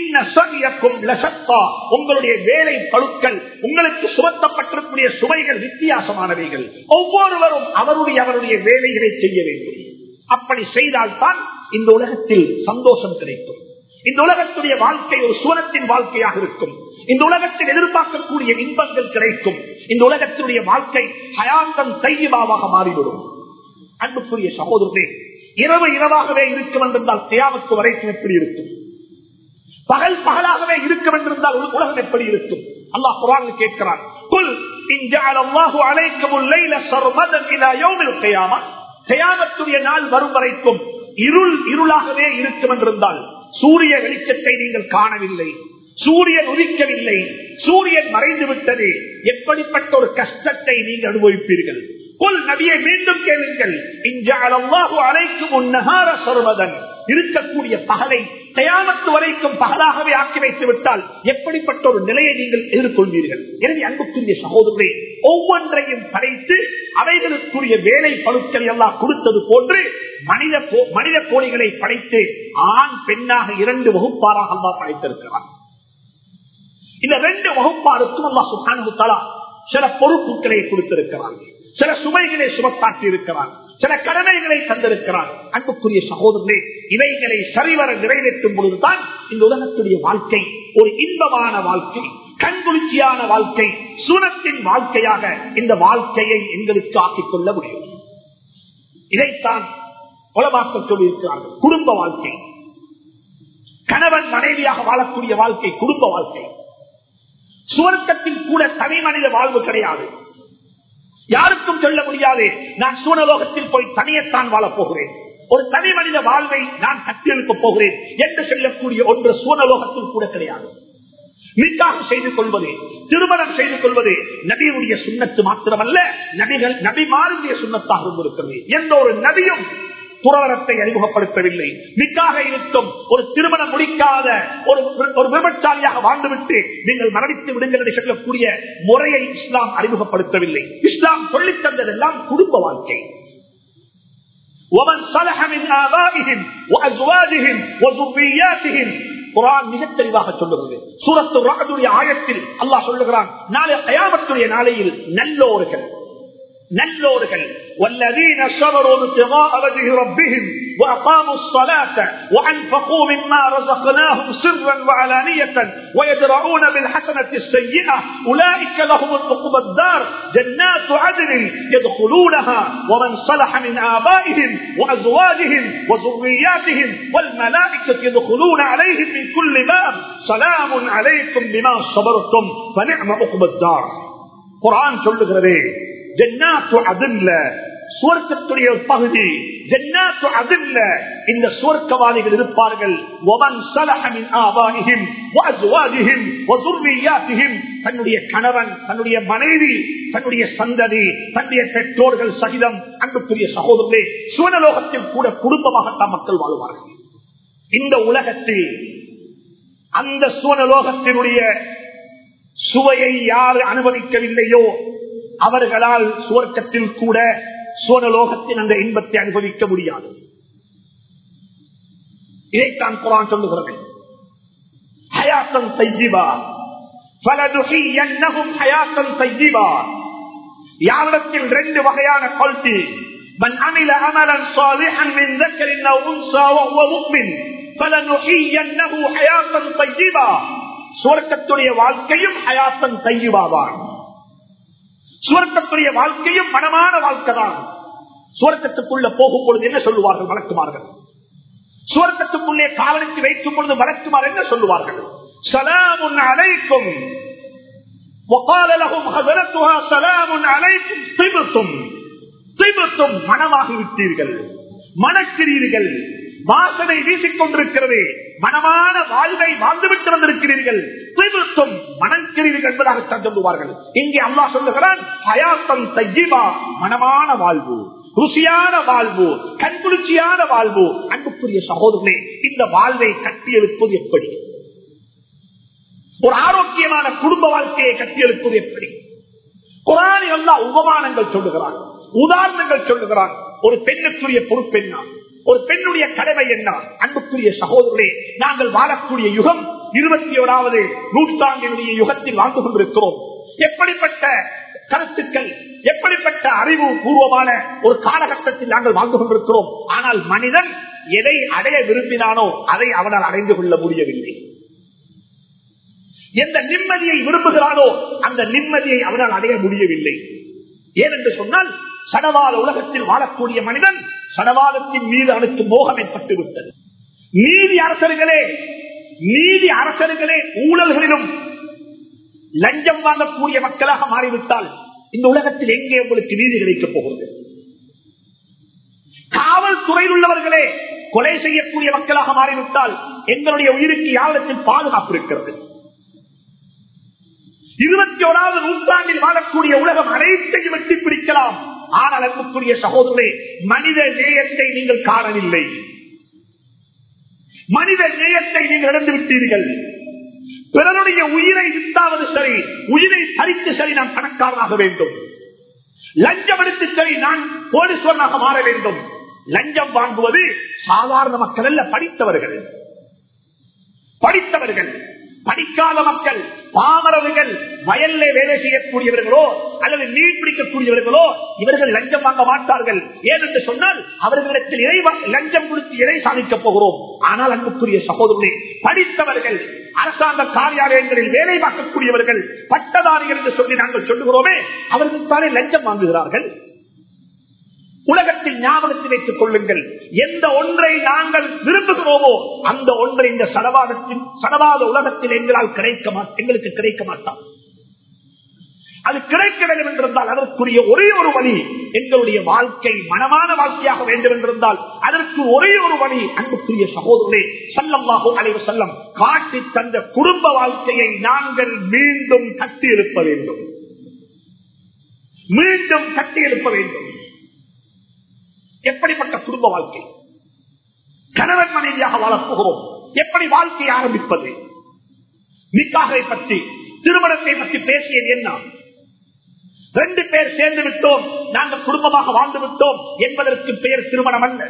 உங்களுடைய வேலை பழுக்கள், உங்களுக்கு சுமத்தப்பட்டிருக்கூடிய சுமைகள் வித்தியாசமானவைகள். ஒவ்வொருவரும் அவருடைய அவருடைய வேலைகளை செய்ய வேண்டும். அப்படி செய்தால்தான் இந்த உலகத்தில் சந்தோஷம் கிடைக்கும். இந்த உலகத்துடைய வாழ்க்கை ஒரு சூரத்தின் வாழ்க்கையாக இருக்கும். இந்த உலகத்தில் எதிர்பார்க்கக்கூடிய இன்பங்கள் கிடைக்கும். இந்த உலகத்தினுடைய வாழ்க்கை ஹயாத்தன் தையிபாவாக மாறிவிடும். அன்புக்குரிய சகோதரர்களே, இரவு இரவாகவே இருக்கும் என்றிருந்தால் கியாமத்து வரைக்கும் எப்படி இருக்கும்? பகல் பகலாகவே இருக்கும் என்றிருந்தால் உலகம் எப்படி இருக்கும்? அல்லாஹ் குர்ஆனில் கேட்கிறான், குல் இன் ஜஅலல்லாஹு அலைக்குமுல் லைல ஸர்மதன் இலா யௌமில் கியாமah, கியாமத்துடைய நாள் வரும் வரைக்கும் இருள் இருளாகவே இருக்கும் என்றிருந்தால், சூரிய வெளிச்சத்தை நீங்கள் காணவில்லை, சூரியன் உதிக்கவில்லை, சூரியன் மறைந்து விட்டது, எப்படிப்பட்ட ஒரு கஷ்டத்தை நீங்கள் அனுபவிப்பீர்கள்? நபியை மீண்டும் கேளுங்கள், இருக்கக்கூடிய பகலை கியாமத்து வரைக்கும் பகலாகவே ஆக்கி வைத்து விட்டால் எப்படிப்பட்ட ஒரு நிலையை நீங்கள் எதிர்கொள்வீர்கள்? எனவே அன்புக்குரிய சகோதரர்களே, ஒவ்வொன்றையும் படைத்து அவைகளுக்குரிய வேலை பழுக்களை எல்லாம் கொடுத்தது போன்று மனித மனித கோழிகளை படைத்து ஆண் பெண்ணாக இரண்டு வகுப்பாராக அல்லாஹ் படைத்திருக்கிறார். இந்த ரெண்டு வகுப்பாருக்கும் அல்லாஹ் சுப்ஹானஹு வ தஆலா சில பொறுப்புகளை கொடுத்திருக்கிறார், சில சுமைகளை சுமத்தாக்கி இருக்கிறார், சில கடமைகளை தந்திருக்கிறார். அன்புக்குரிய சகோதரர்களே, இவைகளை சரிவர நிறைவேற்றும் பொழுதுதான் இந்த உலகத்துடைய வாழ்க்கை ஒரு இன்பமான வாழ்க்கை, கண்குளிர்ச்சியான வாழ்க்கை, சூனத்தின் வாழ்க்கையாக இந்த வாழ்க்கையை எங்களுக்கு ஆக்கிக் கொள்ள முடியும். இதைத்தான் உலமாக்கள் சொல்லியிருக்கிறார்கள். குடும்ப வாழ்க்கை, கணவன் மனைவியாக வாழக்கூடிய வாழ்க்கை குடும்ப வாழ்க்கை. சுவர்க்கத்தில் கூட தனி மனித வாழ்வு கிடையாது. யாருக்கும் சொல்ல முடியாது, நான் சூனலோகத்தில் போய் தனியத்தான் வாழப் போகிறேன், ஒரு தனி மனித வாழ்வை நான் கட்டியெழுப்பப் போகிறேன் என்று சொல்லக்கூடிய ஒன்று சூனலோகத்தில் கூட கிடையாது. நிக்காஹ் செய்து கொள்வது, திருமணம் செய்து கொள்வது நபியுடைய சுன்னத்து மாத்திரமல்ல, நபிகள் நபிமாருடைய சுன்னத்தாக இருந்திருக்கிறது. எந்த ஒரு நபியும் துறவரத்தை அறிமுகப்படுத்தவில்லை. நிக்காக இருக்கும் ஒரு திருமணம் முடிக்காத ஒரு விபச்சாரியாக வாழ்ந்துவிட்டு நீங்கள் மரணித்து விடுங்கள் என்று சொல்லக்கூடிய முறையை இஸ்லாம் அறிமுகப்படுத்தவில்லை. இஸ்லாம் சொல்லித் தந்ததெல்லாம் குடும்ப வாழ்க்கை. குர்ஆன் மிக தெளிவாக சொல்லுகிறது. சூரத்து ரஅதுடைய ஆயத்தில் அல்லாஹ் சொல்லுகிறான், நாளை கியாமத்துடைய நாளையில் நல்லோர்கள் நல்லோர்கள் والذين صبروا ابتغاء وجه ربهم واقاموا الصلاه وانفقوا مما رزقناهم سرا وعلانيه ويدرؤون بالحسنه السيئه اولئك لهم عقبى الدار جنات عدن يدخلونها ومن صلح من آبائهم وازواجهم وذرياتهم والملائكه يدخلون عليهم من كل باب سلام عليكم بما صبرتم فنعم عقبى الدار. குர்ஆன் சொல்லுகிறது, ஜன்னாத்து அதுல்ல சுவர்க்கத்துடைய பகுதி, ஜன்னாத்து அதுல்ல இந்த சுவர்க்கவாதிகள் இருப்பார்கள். வமன் ஸலஹ மின் ஆபாஇஹிம் வஅஸ்வாஜிஹிம் வதுர்ரியாத்திஹிம், தன்னுடைய கணவன், தன்னுடைய மனைவி, தன்னுடைய சந்ததி, தன்னுடைய பெற்றோர்கள் சகிதம். அன்புக்குரிய சகோதரர்களே, சுவனலோகத்தில் கூட குடும்பமாகத்தான் மக்கள் வாழ்வார்கள். இந்த உலகத்தில் அந்த சுவனலோகத்தினுடைய சுவையை யார் அனுபவிக்கவில்லையோ அவர்களால் சுவர்க்கத்தில் கூட சுவனலோகத்தின் அந்த இன்பத்தை அனுபவிக்க முடியாது. இதைத்தான் குர்ஆன் சொல்லுகிறது. ஹயாத்தன் தய்யிபா ஃபலதுஹியன்னஹும் ஹயாத்தன் தய்யிபா. யாரிடத்தில் ரெண்டு வகையான குவாலிட்டி, மன் அமில அமலன் ஸாலிஹன் மின் ذكر أو أنثى وهو مؤمن فلنحيينه حياة طيبة. சுவர்க்கத்துடைய வாழ்க்கையும் ஹயாத்தன் தையிபாதான். சுவர்க்கத்துடைய வாழ்க்கையும் மனமான வாழ்க்கை தான். சுவர்க்கத்துக்குள்ள போகும் பொழுது என்ன சொல்லுவார்கள் வழக்குமார்கள்? சுவர்க்கத்துக்குள்ளே காவலுக்கு வைக்கும் பொழுது வழக்குமார் என்ன சொல்லுவார்கள்? சலாமுன் அலைக்கும் வகால லஹும் ஹஸரத்துஹா சலாமுன் அலைக்கும் திபுத்தும். திபுத்தும் மனமாகி விட்டீர்கள், மணக்கிறீர்கள், வாசனை வீசிக் கொண்டிருக்கிறது, மனமான வாழ்வை வாழ்ந்துவிட்டு வந்திருக்கிறீர்கள், திபுத்தும் மணக்கிறீர்கள் என்பதாகத்தான் சொல்லுவார்கள். இங்கே அல்லாஹ் சொல்லுகிறான் ஹயாத்தன் தய்யிபா, மனமான வாழ்வு, ருசியான வாழ்வு, கண்குளிர்ச்சியான வாழ்வு. அன்புக்குரிய சகோதரனே, இந்த வாழ்வை கட்டியெழுப்பது எப்படி? ஒரு ஆரோக்கியமான குடும்ப வாழ்க்கையை கட்டியெழுப்பது எப்படி? குர்ஆனில் அல்லாஹ் உபமானங்கள் சொல்லுகிறான், உதாரணங்கள் சொல்லுகிறான். ஒரு பெண்ணுக்குரிய பொறுப்பென்னா, ஒரு பெண்ணுடைய கடமை என்ன? அன்புக்குரிய சகோதரர்களே, நாங்கள் வாழக்கூடிய யுகம் இருபத்தி ஓராவது நூற்றாண்டினுடைய யுகத்தில் வாழ்ந்து கொண்டிருக்கிறோம். எப்படிப்பட்ட கருத்துக்கள், எப்படிப்பட்ட அறிவு பூர்வமான ஒரு காலகட்டத்தில் நாங்கள் வாழ்ந்து கொண்டிருக்கிறோம். ஆனால் மனிதன் எதை அடைய விரும்பினானோ அதை அவனால் அடைந்து கொள்ள முடியவில்லை. எந்த நிம்மதியை விரும்புகிறானோ அந்த நிம்மதியை அவனால் அடைய முடியவில்லை. ஏனென்று சொன்னால் சடவாத உலகத்தில் வாழக்கூடிய மனிதன் சடவாதத்தின் மீது அவனுக்கு மோகம் ஏற்பட்டு விட்டது. நீதி அரசர்களே நீதி அரசர்களே ஊழல்களிலும் லஞ்சம் வாங்கக்கூடிய மக்களாக மாறிவிட்டால் இந்த உலகத்தில் எங்கே உங்களுக்கு நீதி கிடைக்கப் போகிறது? காவல்துறையில் உள்ளவர்களே கொலை செய்யக்கூடிய மக்களாக மாறிவிட்டால் எங்களுடைய உயிருக்கு யாரிடத்தில் பாதுகாப்பு இருக்கிறது? இருபத்தி ஓராவது நூற்றாண்டில் வாழக்கூடிய உலகம் அனைத்தையும் வெட்டி பிடிக்கலாம். ஆனால் அன்புக்குரிய சகோதரே, மனித நேயத்தை நீங்கள் காணவில்லை. மனித நேயத்தை நீங்கள் இழந்து விட்டீர்கள். பிறருடைய உயிரை விட்டாவது சரி, உயிரை பறித்து சரி நாம் பணக்காரனாக வேண்டும். லஞ்சம் எடுத்து சரி நான் கோடீஸ்வரனாக மாற வேண்டும். லஞ்சம் வாங்குவது சாதாரண மக்கள் அல்ல, படித்தவர்கள். படித்தவர்கள் படிக்காத மக்கள், பாமரர்கள், வயல்ல வேலை செய்யக்கூடியவர்களோ அல்லது நீர் பிடிக்கக்கூடியவர்களோ இவர்கள் லஞ்சம் வாங்க மாட்டார்கள். ஏனென்று சொன்னால் அவர்களிடத்தில் இறை லஞ்சம் கொடுத்து இறை சாதிக்கப் போகிறோம். ஆனால் அன்புக்குரிய சகோதரர்களே, படித்தவர்கள், அரசாங்க காரியாலயங்களில் வேலை பார்க்கக்கூடியவர்கள், பட்டதாரிகள் என்று சொல்லி நாங்கள் சொல்லுகிறோமே, அவர்கள் தானே லஞ்சம் வாங்குகிறார்கள். உலகத்தில் ஞாபகத்தில் வைத்துக் கொள்ளுங்கள், எந்த ஒன்றை நாங்கள் விரும்புகிறோமோ அந்த ஒன்றை இந்த சடவாதத்தின் சடவாத உலகத்தில் எங்களால் கிடைக்க எங்களுக்கு கிடைக்க மாட்டான். அது கிடைக்க வேண்டும் என்றிருந்தால் அதற்குரிய ஒரே ஒரு வழி, எங்களுடைய வாழ்க்கை மனமான வாழ்க்கையாக வேண்டும் என்றிருந்தால் அதற்கு ஒரே ஒரு வழி, அன்புக்குரிய சகோதரர்களே, ஸல்லல்லாஹு அலைஹி வஸல்லம் காட்டி தந்த குடும்ப வாழ்க்கையை நாங்கள் மீண்டும் கட்டி எழுப்ப வேண்டும். மீண்டும் கட்டி எழுப்ப வேண்டும். எப்படிப்பட்ட குடும்ப வாழ்க்கை? கணவன் மனைவியாக வாழப்போகிறோம். எப்படி வாழ்க்கை ஆரம்பிப்பது? நிக்காகை பற்றி, திருமணத்தை பற்றி பேசியது என்ன? ரெண்டு பேர் சேர்ந்து விட்டோம், நாங்கள் குடும்பமாக வாழ்ந்து விட்டோம் என்பதற்கு பெயர் திருமணம் அல்ல.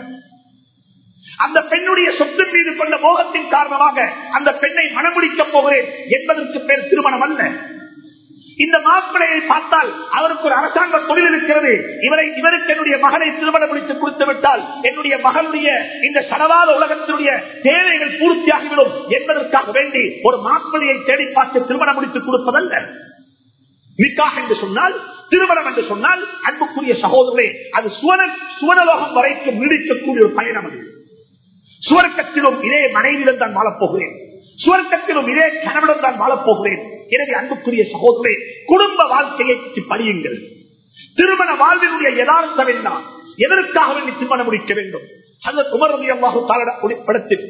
அந்த பெண்ணுடைய சொத்து மீது கொண்ட மோகத்தின் காரணமாக அந்த பெண்ணை மணமுடிக்கப் போகிறேன் என்பதற்கு பெயர் திருமணம் அல்ல. இந்த மாப்பிளையை பார்த்தால் அவருக்கு ஒரு அரசாங்க தொழில் இருக்கிறது, இவரை இவருக்கு என்னுடைய மகனை திருமணம் முடித்து கொடுத்து விட்டால் என்னுடைய மகளுடைய இந்த சடவாத உலகத்தினுடைய தேவைகள் பூர்த்தியாகிவிடும் என்பதற்காக வேண்டி ஒரு மாப்பிளையை தேடி பார்த்து திருமணம் முடித்து கொடுப்பதல்ல. நிக்காஹ் என்று சொன்னால், திருமணம் என்று சொன்னால் அன்புக்குரிய சகோதரே, அது சுவன சுவனலோகம் வரைக்கும் நீடிக்கக்கூடிய ஒரு பயணம். அது சுவர்க்கத்திலும் இதே மனைவியிடம் தான் வாழப்போகிறேன், சுவர்க்கத்திலும் இதே கணவனிடம் தான் வாழப்போகிறேன். எனவே அன்புக்குரிய சகோதரே, குடும்ப வாழ்க்கையை படியுங்கள். திருமண வாழ்வினுடைய யதார்த்தம் என்ன? எதற்காக வேண்டி திருமணம் முடிக்க வேண்டும்? ஹஜ்ரத் உமர் ரலியல்லாஹு தஆலா படத்தில்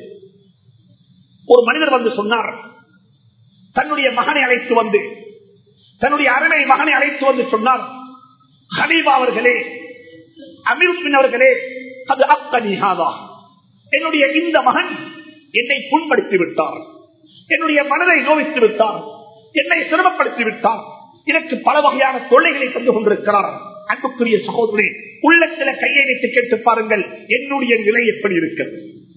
ஒரு மனிதர் வந்து சொன்னார், தன்னுடைய மகனை அழைத்து வந்து தன்னுடைய அருமை மகனை அழைத்து வந்து சொன்னார், ஹலீஃபா அவர்களே, அமீர் அவர்களே, அது அப்கனிஹாதா, என்னுடைய இந்த மகன் என்னை புண்படுத்தி விட்டார், என்னுடைய மனதை நோவித்து விட்டார், என்னை சிரமப்படுத்தி விட்டார், எனக்கு பல வகையான தொல்லைகளை தந்து கொண்டிருக்கிறார். அன்புக்குரிய சகோதரி, உள்ளத்தில கையை வைத்து கேட்டு பாருங்கள், என்னுடைய நிலை எப்படி இருக்கிறது?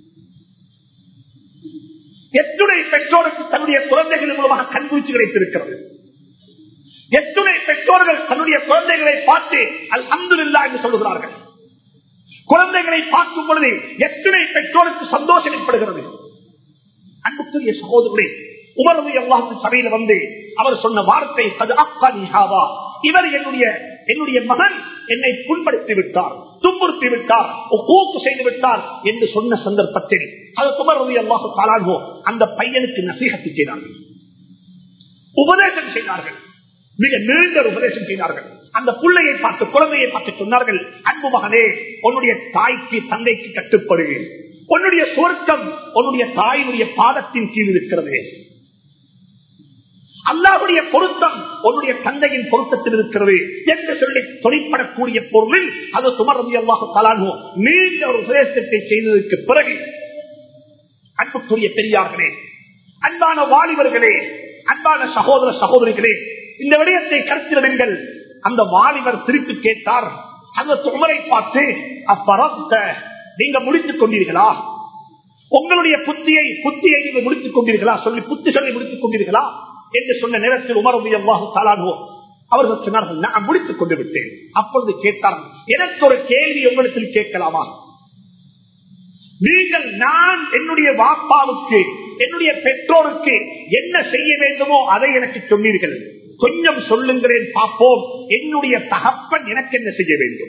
எத்துணை பெற்றோருக்கு தன்னுடைய குழந்தைகள் மூலமாக கண்குறிச்சி கிடைத்திருக்கிறது? எத்துணை பெற்றோர்கள் தன்னுடைய குழந்தைகளை பார்த்து அல்ஹம்துலில்லாஹ் என்று சொல்லுகிறார்கள்? குழந்தைகளை பார்க்கும் பொழுது எத்தனை பெற்றோருக்கு சந்தோஷம் ஏற்படுகிறது? அன்புக்குரிய சகோதரர்களே, உமர் ரலியல்லாஹு அன்ஹு சபையில வந்து அவர் சொன்ன வார்த்தை, இவர் என்னுடைய என்னுடைய மகன் என்னை புண்படுத்தி விட்டார், துன்புறுத்தி விட்டார், கூக்கு செய்து விட்டார் என்று சொன்ன சந்தர்ப்பத்தில் அது உமர் ரலியல்லாஹு தஆலா அன்ஹு அந்த பையனுக்கு நசீஹத் செய்தார்கள், உபதேசம் செய்தார்கள், மிக நீண்ட உபதேசம் செய்தார்கள். அந்த பிள்ளையை பார்த்து, குழந்தையை பார்த்து சொன்னார்கள், அன்பு மகனே, உன்னுடைய தாய்க்கு தந்தைக்கு கட்டுப்படு, உன்னுடைய சொர்க்கம் உன்னுடைய தாயினுடைய பாதத்தின் கீழ் இருக்கிறது, அல்லாஹ்வுடைய பொருத்தம் உன்னுடைய தந்தையின் பொருத்தத்தில் இருக்கிறது என்று சொல்லி தொழிற்படக்கூடிய பொருளில் அது உமர் ரலியல்லாஹு தஆலா அன்ஹு நீண்ட ஒரு உபதேசத்தை செய்ததற்கு பிறகு, அன்புக்குரிய பெரியார்களே, அன்பான வாலிபர்களே, அன்பான சகோதர சகோதரிகளே, இந்த விடயத்தை கருத்திடுங்கள். அந்த வாலிபர் திருப்பி கேட்டார், அந்த உமரை பார்த்து, அப்பறத்த நீங்க முடித்துக் கொண்டீர்களா, உங்களுடைய புத்தியை புத்தியை நீங்கள் முடித்துக் கொண்டீர்களா, சொல்லி புத்தி சொல்லி முடித்துக் கொண்டீர்களா என்று சொன்ன நேரத்தில் உமர் ரலியல்லாஹு தஆலா அன்ஹு அவர்கள் சொன்னார்கள், நான் முடித்துக் கொண்டு விட்டேன். அப்பொழுது கேட்டார், எனக்கு ஒரு கேள்வி உங்களிடத்தில் கேட்கலாமா? நீங்கள் நான் என்னுடைய வாப்பாவுக்கு என்னுடைய பெற்றோருக்கு என்ன செய்ய வேண்டுமோ அதை எனக்கு சொன்னீர்கள், கொஞ்சம் சொல்லுங்களேன் பார்ப்போம், என்னுடைய தகப்பன் எனக்கு என்ன செய்ய வேண்டும்,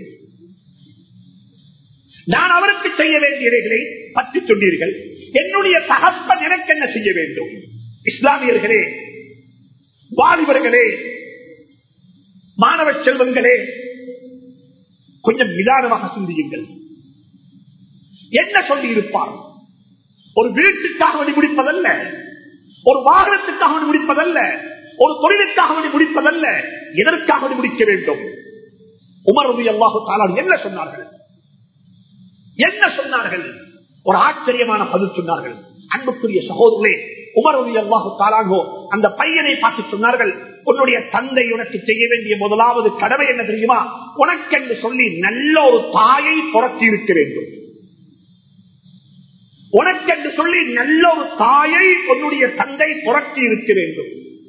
நான் அவருக்கு செய்ய வேண்டியவைகளை பற்றி சொன்னீர்கள், என்னுடைய தகப்பன் எனக்கு என்ன செய்ய வேண்டும். இஸ்லாமியர்களே, வாலிபர்களே, மாணவ செல்வங்களே, கொஞ்சம் நிதானமாக சிந்தியுங்கள். என்ன சொல்லி இருப்பார்? ஒரு வீட்டுக்காக வேண்டி முடிப்பதல்ல, ஒரு வாகனத்துக்காக வேண்டி முடிப்பதல்ல, ஒரு தொழிலுக்காக வேண்டி முடிப்பதல்ல, எதற்காக வேண்டி முடிக்க வேண்டும்? உமர் ரலியல்லாஹு தஆலா என்ன சொன்னார்கள்? என்ன சொன்னார்கள்? ஒரு ஆச்சரியமான பதில் சொன்னார்கள். அன்புக்குரிய சகோதரர்களே, உமர் ரலியல்லாஹு தஆலா அந்த பையனை பார்த்து சொன்னார்கள், உன்னுடைய தந்தை உனக்கு செய்ய வேண்டிய முதலாவது கடமை என்ன தெரியுமா? உனக்கென்று சொல்லி நல்ல ஒரு தாயை புறத்தி இருக்க வேண்டும். உனக்கென்று சொல்லி நல்ல ஒரு தாயை உன்னுடைய தந்தை புறத்தி இருக்க வேண்டும்.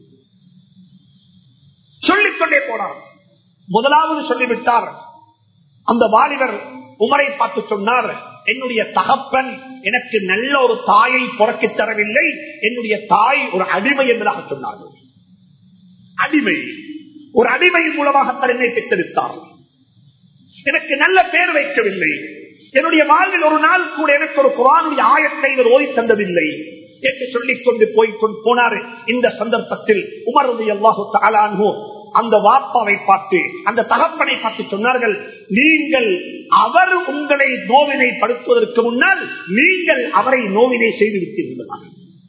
சொல்லிக்கொண்டே போனார். முதலாவது சொல்லிவிட்டார். அந்த வாலிபர் உமரை பார்த்து சொன்னார், என்னுடைய தகப்பன் எனக்கு நல்ல ஒரு தாயை புறக்கி தரவில்லை, என்னுடைய தாய் ஒரு அடிமை என்பதாக சொன்னார்கள். அடிமை, ஒரு அடிமையின் மூலமாக என்னை பெற்றெடுத்தார், எனக்கு நல்ல பேர் வைக்கவில்லை, என்னுடைய வாழ்வில் ஒரு நாள் கூட எனக்கு ஒரு குர்ஆனுடைய ஆயத்தை இவர் ஓதி தந்ததில்லை என்று சொல்லிக் கொண்டு போய்கொண்டு போனார். இந்த சந்தர்ப்பத்தில் உமர் ரலியல்லாஹு தஆலா அன்ஹு அந்த வாப்பாவை பார்த்து, அந்த தகப்பனை பார்த்து சொன்னார்கள், நீங்கள் அவர் உங்களை நோவினை படுத்துவதற்கு முன்னால் நீங்கள் அவரை நோவினை செய்து விட்டீர்கள்.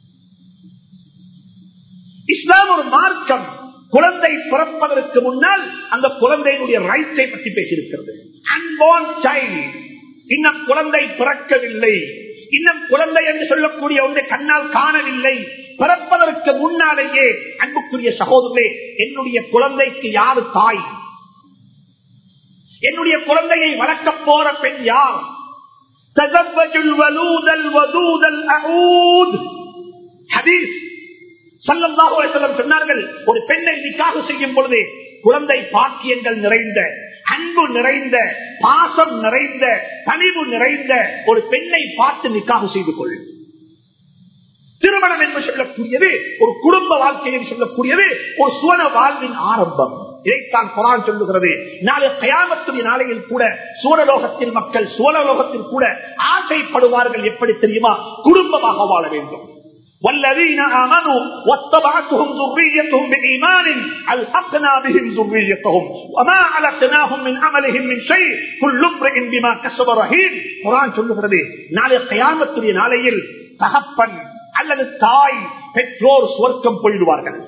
இஸ்லாம் ஒரு மார்க்கம். குழந்தை பிறப்பதற்கு முன்னால் அந்த குழந்தையினுடைய ரைட்ஸை பற்றி பேசியிருக்கிறது. அன்பார்ன் சைல்ட், இன்னும் குழந்தை பிறக்கவில்லை, இன்னும் குழந்தை என்று சொல்லக்கூடிய ஒன்றை கண்ணால் காணவில்லை, பிறப்பதற்கு முன்னாலேயே அன்புக்குரிய சகோதரே, என்னுடைய குழந்தைக்கு யாரு தாய்? என்னுடைய குழந்தையை வளர்க்க போற பெண் யார்? தஸவ்வஜுல் வலூதல் வதூதல் அஊத். ஹதீஸ் ஸல்லல்லாஹு அலைஹி வஸல்லம் சொன்னார்கள், ஒரு பெண்ணை நிக்காஹ் செய்யும் பொழுது குழந்தை பாக்கியங்கள் நிறைந்த, அன்பு நிறைந்த, பாசம் நிறைந்த, பணிவு நிறைந்த ஒரு பெண்ணை பார்த்து நிக்காஹ் செய்து கொள். திருமணம் என்று சொல்லக்கூடியது ஒரு குடும்ப வாழ்க்கையை சொல்லக்கூடியது ஒரு சுவன வாழ்வின் ஆரம்பம். இதைத்தான் குர்ஆன் சொல்லுகிறது. நாளை கியாமத்துடைய நாளையில் கூட சூரலோகத்தில் மக்கள் சூரலோகத்தில் கூட ஆசைப்படுவார்கள். எப்படி தெரியுமா? குடும்பமாக வாழ வேண்டும். والذين آمنوا واتبعتهم ذريتهم بإيمان ألحقنا بهم ذريتهم وما علقناهم من عملهم من شيء كل امرئ بما كسب رهين. குர்ஆன் சொல்லுகிறது, நாளை கியாமத்துடைய நாளையில் தகப்பன் அல்லது தாய், பெற்றோர் சுவர்க்கம் போயிடுவார்கள்.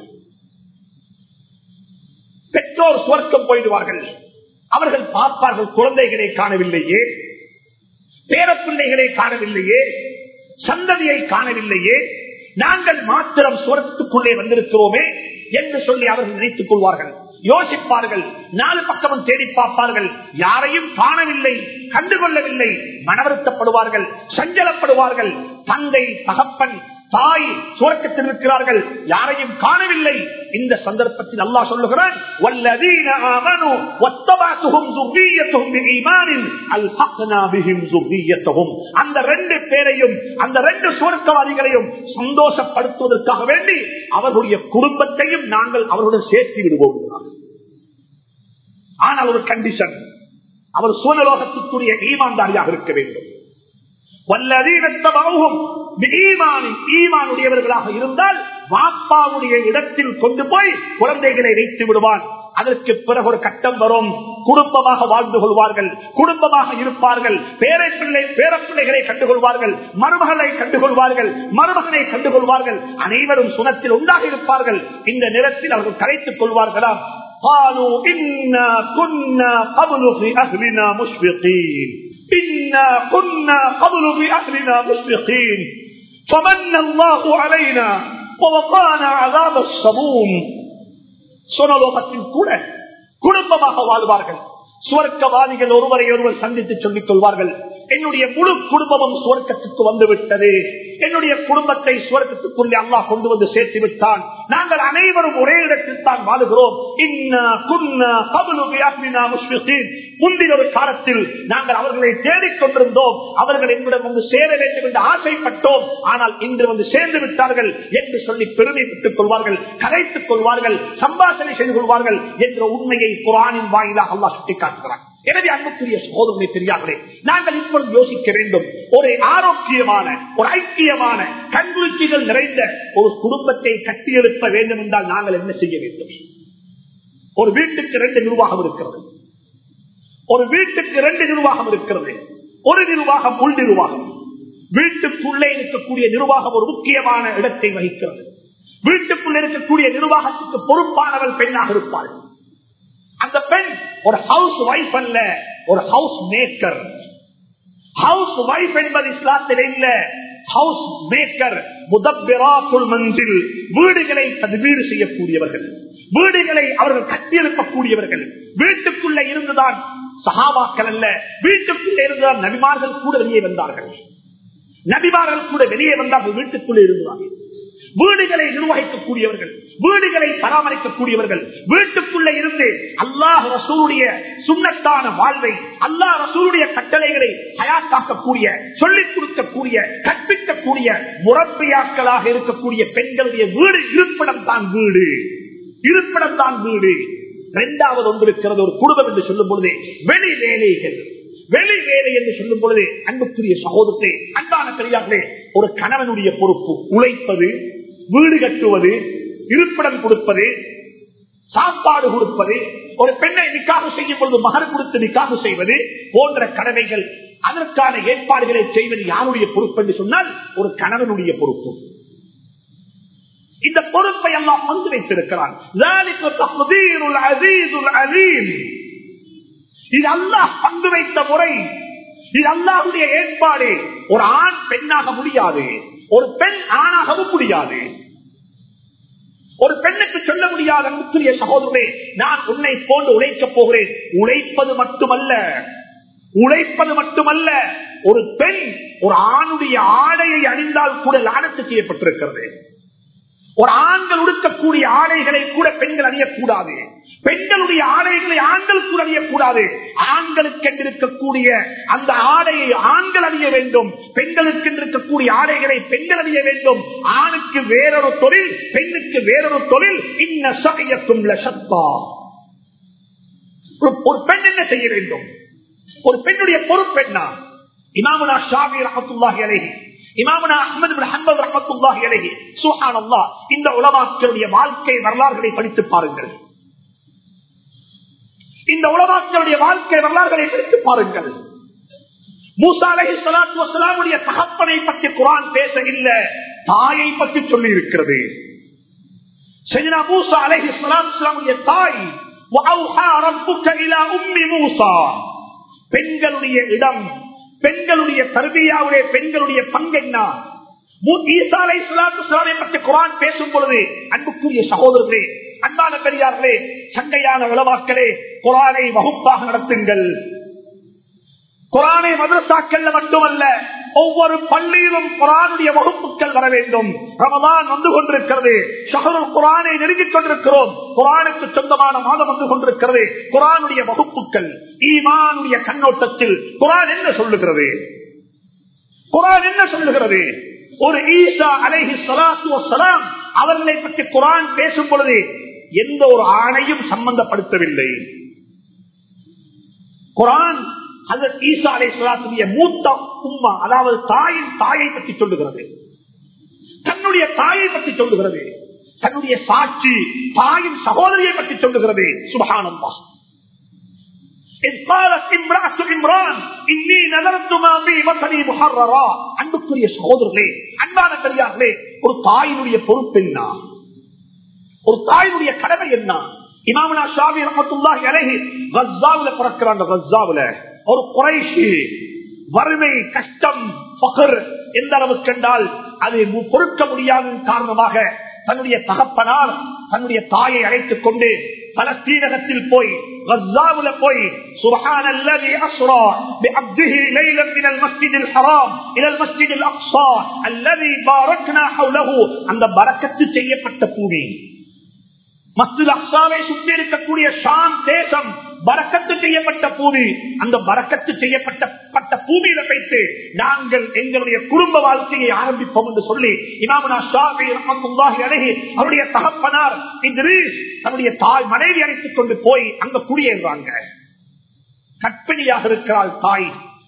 பெற்றோர் சுவர்க்கம் போயிடுவார்கள். அவர்கள் பார்ப்பார்கள், குழந்தைகளை காணவில்லையே, பேரப்பிள்ளைகளை காணவில்லையே, சந்ததியை காணவில்லையே, நாங்கள் மாத்திரம் சுவர்க்கத்துக்குள்ளே வந்திருக்கிறோமே என்று சொல்லி அவர்கள் நினைத்துக் கொள்வார்கள், யோசிப்பார்கள், நாலு பக்கமும் தேடி பார்ப்பார்கள், யாரையும் காணவில்லை, கண்டுகொள்ளவில்லை, மனவருத்தப்படுவார்கள், சஞ்சலப்படுவார்கள். தந்தை தகப்பன் தாய் சுவர்க்கத்தில் இருக்கிறார்கள், யாரையும் காணவில்லை. இந்த சந்தர்ப்பத்தில் அல்லாஹ் சொல்லுகிறான், வல்லதீன ஆமனு வத்தபஅத்துஹும் ذُرِّيَّتُهُم بِإِيمَانٍ أَلْحَقْنَا بِهِمْ ذُرِّيَّتَهُم. அந்த ரெண்டு பேரையும், அந்த ரெண்டு சுவர்க்கவாதிகளையும் சந்தோஷப்படுத்துவதற்காக வேண்டி அவர்களுடைய குடும்பத்தையும் நாங்கள் அவர்களுடன் சேர்த்து விடுவோம். ஆனால் ஒரு கண்டிஷன், அவர் சுவனலோகத்துக்குரிய ஈமான்தாரியாக இருக்க வேண்டும். ஈமானுடையவர்களாக இருந்தால் வாப்பாவுடைய இடத்தில் கொண்டு போய் குழந்தைகளை வைத்து விடுவான். அதற்கு பிறகு ஒரு கட்டம் வரும், குடும்பமாக வாழ்ந்து கொள்வார்கள், குடும்பமாக இருப்பார்கள், பேரப்பிள்ளை பேரப்பிள்ளைகளை கண்டுகொள்வார்கள், மருமகளை கண்டுகொள்வார்கள், மருமகனை கண்டுகொள்வார்கள், அனைவரும் சுனத்தில் உண்டாக இருப்பார்கள். இந்த நேரத்தில் அவர்கள் கலைத்துக் கொள்வார்களாம். قالوا إنا كنا قبل في أهلنا مشفقين إنا كنا قبل في أهلنا مشفقين فمن الله علينا ووقانا عذاب السموم. சொனலோகத்தில் கூட குடும்பமாக வாழ்வார்கள். சுவர்க்கவாதிகள் ஒருவரை ஒருவர் சந்தித்து சொல்லிக் கொள்வார்கள், என்னுடைய முழு குடும்பமும் சுவர்க்கத்துக்கு வந்துவிட்டது, என்னுடைய குடும்பத்தை சுவர்க்கத்துக்குள்ளே அல்லாஹ் கொண்டு வந்து சேர்த்து விட்டான், நாங்கள் அனைவரும் ஒரே இடத்தில் தான் வாழுகிறோம். முந்தின ஒரு காலத்தில் நாங்கள் அவர்களை தேடிக் கொண்டிருந்தோம், அவர்கள் என்னுடன் வந்து சேர வேண்டும் என்று ஆசைப்பட்டோம், ஆனால் இன்று வந்து சேர்ந்து விட்டார்கள் என்று சொல்லி பெருமைப்பட்டுக் கொள்வார்கள், கலைத்துக் கொள்வார்கள், சம்பாஷணை செய்து கொள்வார்கள் என்ற உண்மையை குர்ஆனின் வாயிலாக அல்லாஹ் சுட்டிக்காட்டுகிறார். எனவே அன்புக்குரிய சகோதரர்களே, பெரியார்களே, நாங்கள் இப்பொழுது யோசிக்க வேண்டும். ஒரு ஆரோக்கியமான, ஒரு ஐக்கியமான, கண்குளிர்ச்சிகள் நிறைந்த ஒரு குடும்பத்தை கட்டியெழுப்ப வேண்டும் என்றால் நாங்கள் என்ன செய்ய வேண்டும்? ஒரு வீட்டுக்கு ரெண்டு நிர்வாகம் இருக்கிறது. ஒரு வீட்டுக்கு ரெண்டு நிர்வாகம் இருக்கிறது. ஒரு நிர்வாகம் உள் நிர்வாகம். வீட்டுக்குள்ளே இருக்கக்கூடிய நிர்வாகம் ஒரு முக்கியமான இடத்தை வகிக்கிறது. வீட்டுக்குள்ளே இருக்கக்கூடிய நிர்வாகத்துக்கு பொறுப்பானவள் பெண்ணாக இருப்பாள். அந்த பெண் ஒரு ஹவுஸ் வைஃப் அல்ல, ஒரு ஹவுஸ் மேக்கர். ஹவுஸ் வைஃப் என்பது இஸ்லாத்தில் இல்ல, ஹவுஸ் மேக்கர். முதப்பிராத்துல் மன்சில், வீடுகளை தத்பீர் செய்யக்கூடியவர்கள், வீடுகளை அவர்கள் கட்டியெழுப்பக்கூடியவர்கள். வீட்டுக்குள்ளே இருந்துதான் சஹாபாக்கள் அல்ல, வீட்டுக்குள்ளே இருந்துதான் நபிமார்கள் கூட வெளியே வந்தார்கள். நபிமார்கள் கூட வெளியே வந்தார்கள், வீட்டுக்குள்ளே இருந்தார்கள். வீடுகளை நிர்வகிக்கக்கூடியவர்கள், வீடுகளை பராமரிக்கக்கூடியவர்கள், வீட்டுக்குள்ளே இருந்து அல்லாஹ் ரசூலுடைய சுன்னத்தான வாழ்வை, அல்லாஹ் ரசூலுடைய கட்டளைகளை ஹயாத்தாக்கக்கூடிய, சொல்லிக் கொடுக்கக்கூடிய, கற்பிக்கக்கூடிய முரப்பியாக்களாக இருக்கக்கூடிய பெண்களுடைய வீடு இருப்பிடம் தான் வீடு, இருப்பிடம் தான் வீடு. இரண்டாவது ஒன்று இருக்கிறது, ஒரு குடும்பம் என்று சொல்லும் பொழுது வெளி வேலைகள். வெளி வேலை என்று சொல்லும் பொழுது அன்புக்குரிய சகோதரத்தை, அன்பான பெரியார்களே, ஒரு கணவனுடைய பொறுப்பு உழைப்பது, வீடு கட்டுவது, இருப்பிடம் கொடுப்பது, சாப்பாடு கொடுப்பது, ஒரு பெண்ணை நிக்காக செய்யும் பொழுது மகர் கொடுத்து நிக்காக செய்வது போன்ற கடமைகள், அதற்கான ஏற்பாடுகளை செய்வது யாருடைய பொறுப்பு என்று சொன்னால் ஒரு கணவனுடைய பொறுப்பு. இந்த பொறுப்பை எல்லாம் பங்கு வைத்திருக்கிறான். இது அல்லாஹ் பங்கு வைத்த முறை, இது அல்லாஹ்வுடைய ஏற்பாடு. ஒரு ஆண் பெண்ணாக முடியாது, ஒரு பெண் ஆணாகவும் முடியாது. ஒரு பெண்ணுக்கு சொல்ல முடியாத அன்புக்குரிய சகோதரரே, நான் உன்னை போன்று உழைக்கப் போகிறேன். உழைப்பது மட்டுமல்ல, உழைப்பது மட்டுமல்ல, ஒரு பெண் ஒரு ஆணுடைய ஆடையை அணிந்தால் கூட லானத்து செய்யப்பட்டிருக்கிறது. ஒரு ஆண்கள் உடுக்கக்கூடிய ஆடைகளை கூட பெண்கள் அணியக்கூடாது. பெண்களுடைய ஆடைகளை ஆண்கள் கூட அணியக்கூடாது. ஆண்களுக்கு இருக்கக்கூடிய அந்த ஆடையை ஆண்கள் அணிய வேண்டும், பெண்களுக்கு இருக்கக்கூடிய ஆடைகளை பெண்கள் அணிய வேண்டும். ஆணுக்கு வேறொரு தொழில், பெண்ணுக்கு வேறொரு தொழில். இன்ன சகையக்கும் லசத்தா. ஒரு பெண் என்ன செய்ய வேண்டும்? ஒரு பெண்ணுடைய பொறுப்பு என்ன? இமாமுனா ஷாஃபி ரஹ்மத்துல்லாஹி அலைஹி, இமாமுனா அஹ்மத் இப்னு ஹம்பல் ரஹ்மத்துல்லாஹி அலைஹி, சுப்ஹானல்லாஹ், இந்த உலமாக்களுடைய வாழ்க்கை வரலாறுகளை படித்து பாருங்கள். இந்த உலமாக்களுடைய வாழ்க்கை வரலாறுகளை படித்து பாருங்கள். மூசா அலைஹிஸ்ஸலாத்து வஸ்ஸலாமுடைய தகப்பனை பற்றி குர்ஆன் பேச இல்ல, தாயை பற்றி சொல்லி இருக்கிறது. சையதுனா மூசா அலைஹிஸ்ஸலாத்து வஸ்ஸலாமுடைய தாய், வஅவ்ஹா ரப்புக இலா உம்மி மூசா. பெண்களுடைய இடம், பெண்களுடைய தர்பியாவுடைய பெண்களுடைய பங்கு என்ன? ஈசா அலைஹிஸ்ஸலாத்து வஸ்ஸலாமை பற்றி குர்ஆன் பேசும் பொழுது அன்புக்குரிய சகோதரர்களே, அன்பான பெரியார்களே, சங்கையான உலமாக்களே, குர்ஆனை வகுப்பாக நடத்துங்கள். குர்ஆனை மதரசாக்கள்ல மட்டுமல்ல, ஒவ்வொரு பள்ளியிலும் குர்ஆனுடைய வகுப்புகள் வர வேண்டும். ரமதான் வந்து கொண்டிருக்கிறது, ஷஹ்ருல் குர்ஆனை நெருங்கிக் கொண்டிருக்கிறோம். குர்ஆனுக்கு சொந்தமான மாதம் வந்து கொண்டிருக்கிறது. குர்ஆனுடைய வகுப்புகள் ஈமானுடைய கண்ணோட்டத்தில் குர்ஆன் என்ன சொல்லுகிறது? குர்ஆன் என்ன சொல்லுகிறது? ஒரு ஈசா அலைஹி ஸலாத்து வஸ்ஸலாம் அவர்களை பற்றி குர்ஆன் பேசும் பொழுது எந்த ஒரு ஆணையும் சம்பந்தப்படுத்தவில்லை. குர்ஆன் ஹஜ்ரத் ஈசா அலைஹிஸ்ஸலாத்துடைய மூத்த உம்மா, அதாவது தாயின் தாயை பற்றி சொல்லுகிறது, தன்னுடைய தாயை பற்றி சொல்லுகிறது, தன்னுடைய சாட்சி தாயின் சகோதரியை பற்றி சொல்லுகிறது. சுப்ஹானல்லாஹ். அன்புக்குரிய சகோதரர்களே, அன்பான பெரியார்களே, ஒரு தாயினுடைய பொறுப்பு என்ன? ஒரு தாயினுடைய கடமை என்ன? இமாமுனா ஷாஃபி ரஹ்மத்துல்லாஹி அலைஹி கஸ்ஸாவுல பிறக்கிறாங்க. கஸ்ஸாவுல ஒரு குறைஷி, வறுமை, கஷ்டம், ஃபக்ர் எந்த அளவுக்கு என்றால் அது பொறுக்க முடியாத காரணமாக தன்னுடைய தகப்பனார் தன்னுடைய தாயை அழைத்துக் கொண்டு பலஸ்தீனத்தில் போய் கஸ்ஸாவுல போய் சுப்ஹானல்லதி அஸ்ரா பிஅப்திஹி லைலன் மினல் மஸ்ஜிதில் ஹராம் இலல் மஸ்ஜிதில் அக்ஸா அல்லதி பாரக்னா ஹவ்லஹு, அந்த பரக்கத்து செய்யப்பட்ட பூமி, மஸ்ஜித் அக்ஸாவை சுற்றி இருக்கக்கூடிய ஷாம் தேசம் பரக்கத்து செய்யப்பட்ட பூமி. அந்த பரக்கத்து செய்யப்பட்ட பூமியில வைத்து நாங்கள் எங்களுடைய குடும்ப வாழ்க்கையை ஆரம்பிப்போம் என்று சொல்லி இமாமுனா ஷாஃபி ரஹ்மத்துல்லாஹி அலைஹி அவருடைய தகப்பனார் இத்ரீஸ் தன்னுடைய தாய் மனைவி அழைத்துக் கொண்டு போய் அங்க குடியேறாங்க. கற்பிணியாக இருக்கிறாள் தாய்,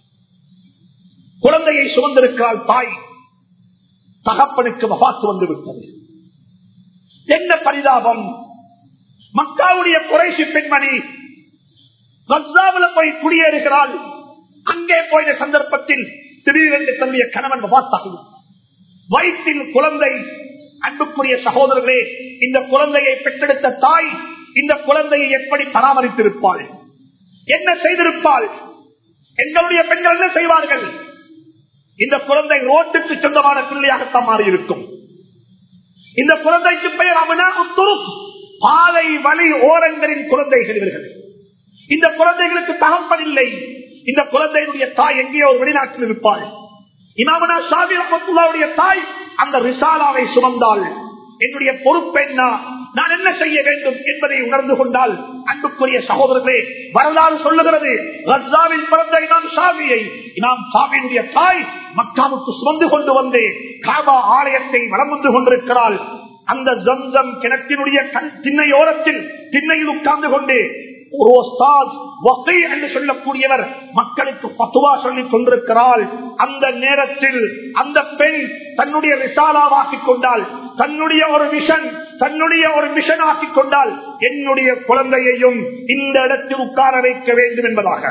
குழந்தையை சுமந்திருக்கிறாள் தாய். தகப்பனுக்கு வஃபாத் வந்து விட்டது. என்ன பரிதாபம்! மக்காவுடைய குறைஷி பெண்மணி கஸ்ஸாவுல போய் குடியேறுகிறாள். அங்கே போய் சந்தர்ப்பத்தில் திடீரென்று தன்னுடைய கணவன் வஃபாத்தாகிறார். வயிற்றில் குழந்தை. அன்புக்குரிய சகோதரர்களே, இந்த குழந்தையை பெற்றெடுத்த தாய் இந்த குழந்தையை எப்படி பராமரித்திருப்பாள்? என்ன செய்திருப்பாள்? எங்களுடைய பெண்கள் என்ன செய்வார்கள்? இந்த குழந்தை ரோட்டுக்கு சொந்தமான பிள்ளையாகத்தான் மாறி இருக்கும். இந்த குழந்தைக்கு பெயர் அமனா உத்துருக், பாலை வழி ஓரங்களின் குழந்தைகள் இவர்கள். இந்த குழந்தைகளுக்கு தகப்பன் இல்லை. இந்த குழந்தையுடைய தாய் எங்கேயோ ஒரு வெளிநாட்டில் இருப்பாள். இமாமுனா ஷாஃபி ரஹ்மத்துல்லாஹுடைய தாய் அந்த ரிசாலாவை சுமந்தாள். என்னுடைய பொறுப்பு என்ன, நான் என்ன செய்ய வேண்டும் என்பதை உணர்ந்து கொண்டால், அன்புக்குரிய சகோதரர்களே, வரலாறு சொல்லுகிறது, கஸ்ஸாவில் பிறந்த இமாம் ஷாஃபியை இமாம் ஷாஃபியுடைய தாய் மக்காவுக்கு சுமந்து கொண்டு வந்து காபா ஆலயத்தை வலம் வந்து கொண்டிருக்கிறாள். அந்த ஜம்சம் கிணற்றினுடைய திண்ணையோரத்தில் திண்ணையில் உட்கார்ந்து கொண்டு ஒரு உஸ்தாத் வகீ என்று சொல்லக்கூடியவர் மக்களுக்கு ஃபத்வா சொல்லிக் கொண்டிருக்கிறாள். அந்த நேரத்தில் அந்த பெண் தன்னுடைய ரிசாலாவாக்கிக் கொண்டால், தன்னுடைய ஒரு மிஷன் தன்னுடைய ஒரு மிஷன் ஆக்கிக் கொண்டால், என்னுடைய குழந்தையையும் இந்த இடத்தில் உட்கார வைக்க வேண்டும் என்பதாக,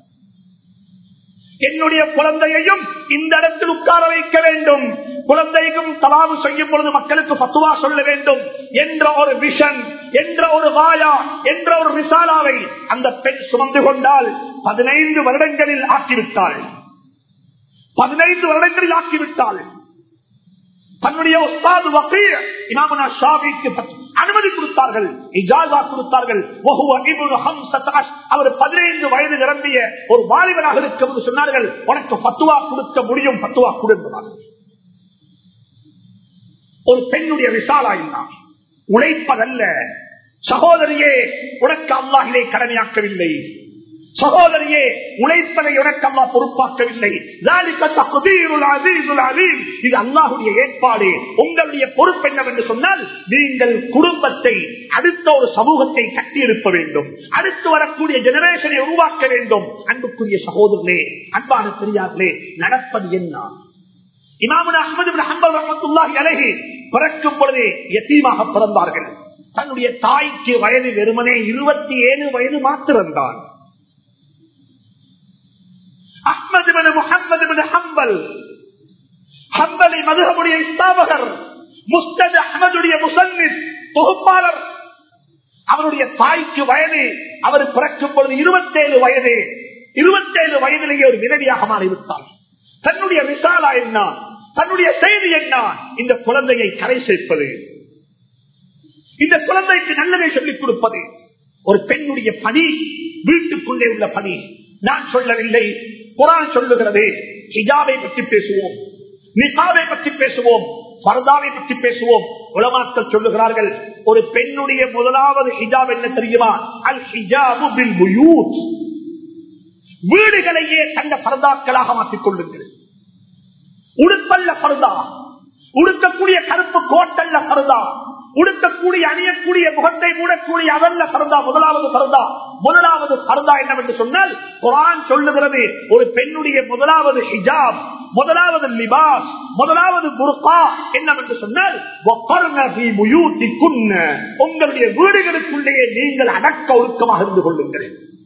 என்னுடைய குழந்தையையும் இந்த இடத்தில் உட்கார வைக்க வேண்டும், குழந்தைக்கும் தலாவு செய்யும் பொழுது மக்களுக்கு ஃபத்வா சொல்ல வேண்டும் என்ற ஒரு விஷன், என்ற ஒரு வாயா, என்ற ஒரு ரிசாலாவை அந்த பெண் சுமந்து கொண்டால் பதினைந்து வருடங்களில் ஆக்கிவிட்டாள். பதினைந்து வருடங்களில் ஆக்கிவிட்டாள். தன்னுடைய உஸ்தாத் வகீ இமாமுனா ஷாஃபிக்கு அனுமதி கொடுத்தார்கள், இஜாஸா கொடுத்தார்கள். அவர் பதினைந்து வயது நிரம்பிய ஒரு வாலிபனாக இருக்கும் சொன்னார்கள், உனக்கு ஃபத்வா கொடுக்க முடியும், ஃபத்வா கொடுத்தார்கள். ஒரு பெண்ணுடைய விசாலா இல்லா உழைப்பதல்ல. சகோதரியே, உனக்கு அல்லாஹ் கடமையாக்கவில்லை. சகோதரியே, உழைப்பதை உனக்கு அல்லாஹ் பொறுப்பாக்கவில்லை. இது அல்லாஹுடைய ஏற்பாடு. உங்களுடைய பொறுப்பு என்னவென்று சொன்னால், நீங்கள் குடும்பத்தை, அடுத்த ஒரு சமூகத்தை கட்டி எழுப்ப வேண்டும், அடுத்து வரக்கூடிய ஜெனரேஷனை உருவாக்க வேண்டும். அன்புக்குரிய சகோதரர்களே, அன்பான பெரியார்களே, நடப்பது என்ன? இமாமுனா அஹ்மது இப்னு ஹம்பல் ரஹ்மத்துல்லாஹி அலைஹி பிறக்கும் பொழுதே யதீமாக பிறந்தார்கள். தன்னுடைய தாய்க்கு வயது வெறுமனே இருபத்தி ஏழு வயது மாத்திரம்தான். அஹ்மது இப்னு முஹம்மது இப்னு ஹம்பல், ஹம்பலி மதுஹபுடைய ஸ்தாபகர், முஸ்தத் அஹ்மதுடைய முஸன்னிஃப், தொகுப்பாளர். அவருடைய தாய்க்கு வயது, அவர் பிறக்கும் பொழுது இருபத்தேழு வயது. இருபத்தேழு வயதிலேயே ஒரு விதவியாக மாறிவிட்டார். தன்னுடைய ரிசாலா என்ன, தன்னுடைய செய்தி என்ன? இந்த குழந்தையை கரை சேர்ப்பது, இந்த குழந்தைக்கு நல்லதை சொல்லிக் கொடுப்பது. ஒரு பெண்ணுடைய பணி வீட்டுக்குள்ளே உள்ள பணி. நான் சொல்லவில்லை குர்ஆன் சொல்லுகிறது ஹிஜாபை பற்றி பேசுவோம், நிகாபை பற்றி பேசுவோம், பர்தாவை பற்றி பேசுவோம். உலமாக்கள் சொல்லுகிறார்கள் ஒரு பெண்ணுடைய முதலாவது ஹிஜாப் என்ன தெரியுமா? அல் ஹிஜாபு பில் புயூத். வீடுகளையே தந்த பர்தாக்களாக மாற்றிக் கொள்ளுங்கள். உடுப்பல்ல பர்தா, உடுக்கக்கூடிய கருப்பு கோட்டல்ல பர்தா, உடுக்கக்கூடிய அணியக்கூடிய முகத்தை மூடக்கூடிய அதல்ல பர்தா. முதலாவது பர்தா முதலாவது பர்தா என்னவென்று சொன்னால் குர்ஆன் சொல்லுகிறது ஒரு பெண்ணுடைய முதலாவது ஹிஜாப், முதலாவது லிபாஸ், முதலாவது புர்கா என்னவென்று சொன்னால் வஃபர்ன ஃபீ புயூத்திகுன்ன, உங்களுடைய வீடுகளுக்குள்ளேயே நீங்கள் அடக்க ஒழுக்கமாக இருந்து கொள்ளுங்கள்.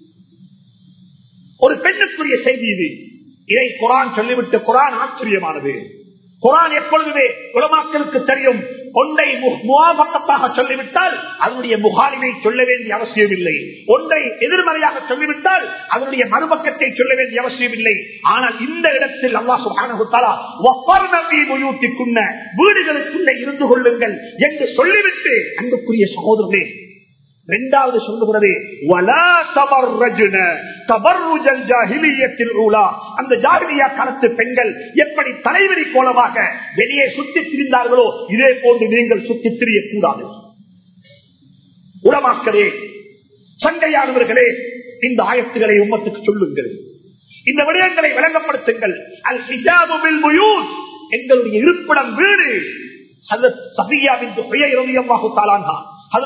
ஒரு பெண்ணுக்குரிய செய்தி இது. இதை குர்ஆன் சொல்லிவிட்டு குர்ஆன் ஆச்சரியமானது. குர்ஆன் எப்பொழுதுமே உலமாக்களுக்கு தெரியும், ஒன்றை முவாஃபகத்தாக சொல்லிவிட்டால் அதனுடைய முகாலிமை சொல்ல வேண்டிய அவசியம் இல்லை, ஒன்றை எதிர்மறையாக சொல்லிவிட்டால் அதனுடைய மறுபக்கத்தை சொல்ல வேண்டிய அவசியம் இல்லை. ஆனால் இந்த இடத்தில் அல்லாஹ் சுப்ஹானஹு வ தஆலா வஃபர்ன ஃபீ புயூத்திகுன்ன, வீடுகளுக்குள்ளே இருந்து கொள்ளுங்கள் என்று சொல்லிவிட்டு அன்புக்குரிய சகோதரனே இரண்டாவது சொல்லுகிறது வலா தபர்ரஜ்ன தபர்ருஜல் ஜாஹிலிய்யத்தில் ஊலா, அந்த ஜாஹிலியா காலத்து பெண்கள் எப்படி தலைவிரி கோலமாக வெளியே சுற்றித் திரிந்தார்களோ இதே போன்று நீங்கள் சுற்றித் திரியக்கூடாது. உலமாக்களே, சங்கையானவர்களே, இந்த ஆயத்துக்களை உம்மத்துக்கு சொல்லுங்கள், இந்த விடயங்களை விளங்கப்படுத்துங்கள். அல் ஹிஜாபு பில் புயூத், எங்களுடைய இருப்பிடம் வீடு. ஹஜ்ரத் சஃபியா பின்த் ஹுயை ரலியல்லாஹு தஆலா அன்ஹா,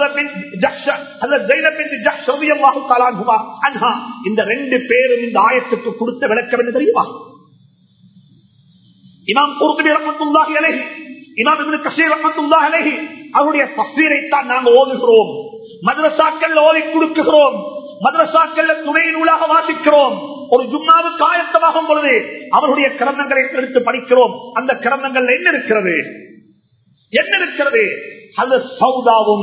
இந்த ரெண்டு பேரும் இந்த ஆயத்துக்கு கொடுத்த விளக்கம் என்ன தெரியுமா? இமாம் குர்துபி ரஹ்மத்துல்லாஹி அலைஹி, இமாம் இப்னு கஸீர் ரஹ்மத்துல்லாஹி அலைஹி அவருடைய தஃசீரை தான் நாங்கள் ஓதுகிறோம், மதரசாக்கள் ஓதி கொடுக்கிறோம், மதரசாக்கள் துணை நூலாக வாசிக்கிறோம். ஒரு ஜும்மாவுக்கு ஆயத்தமாகும் பொழுது அவருடைய கிரந்தங்களை எடுத்து படிக்கிறோம். அந்த கிரந்தங்கள் என்ன இருக்கிறது என்ன இருக்கிறது ஹஜ்ரத் சௌதாவும்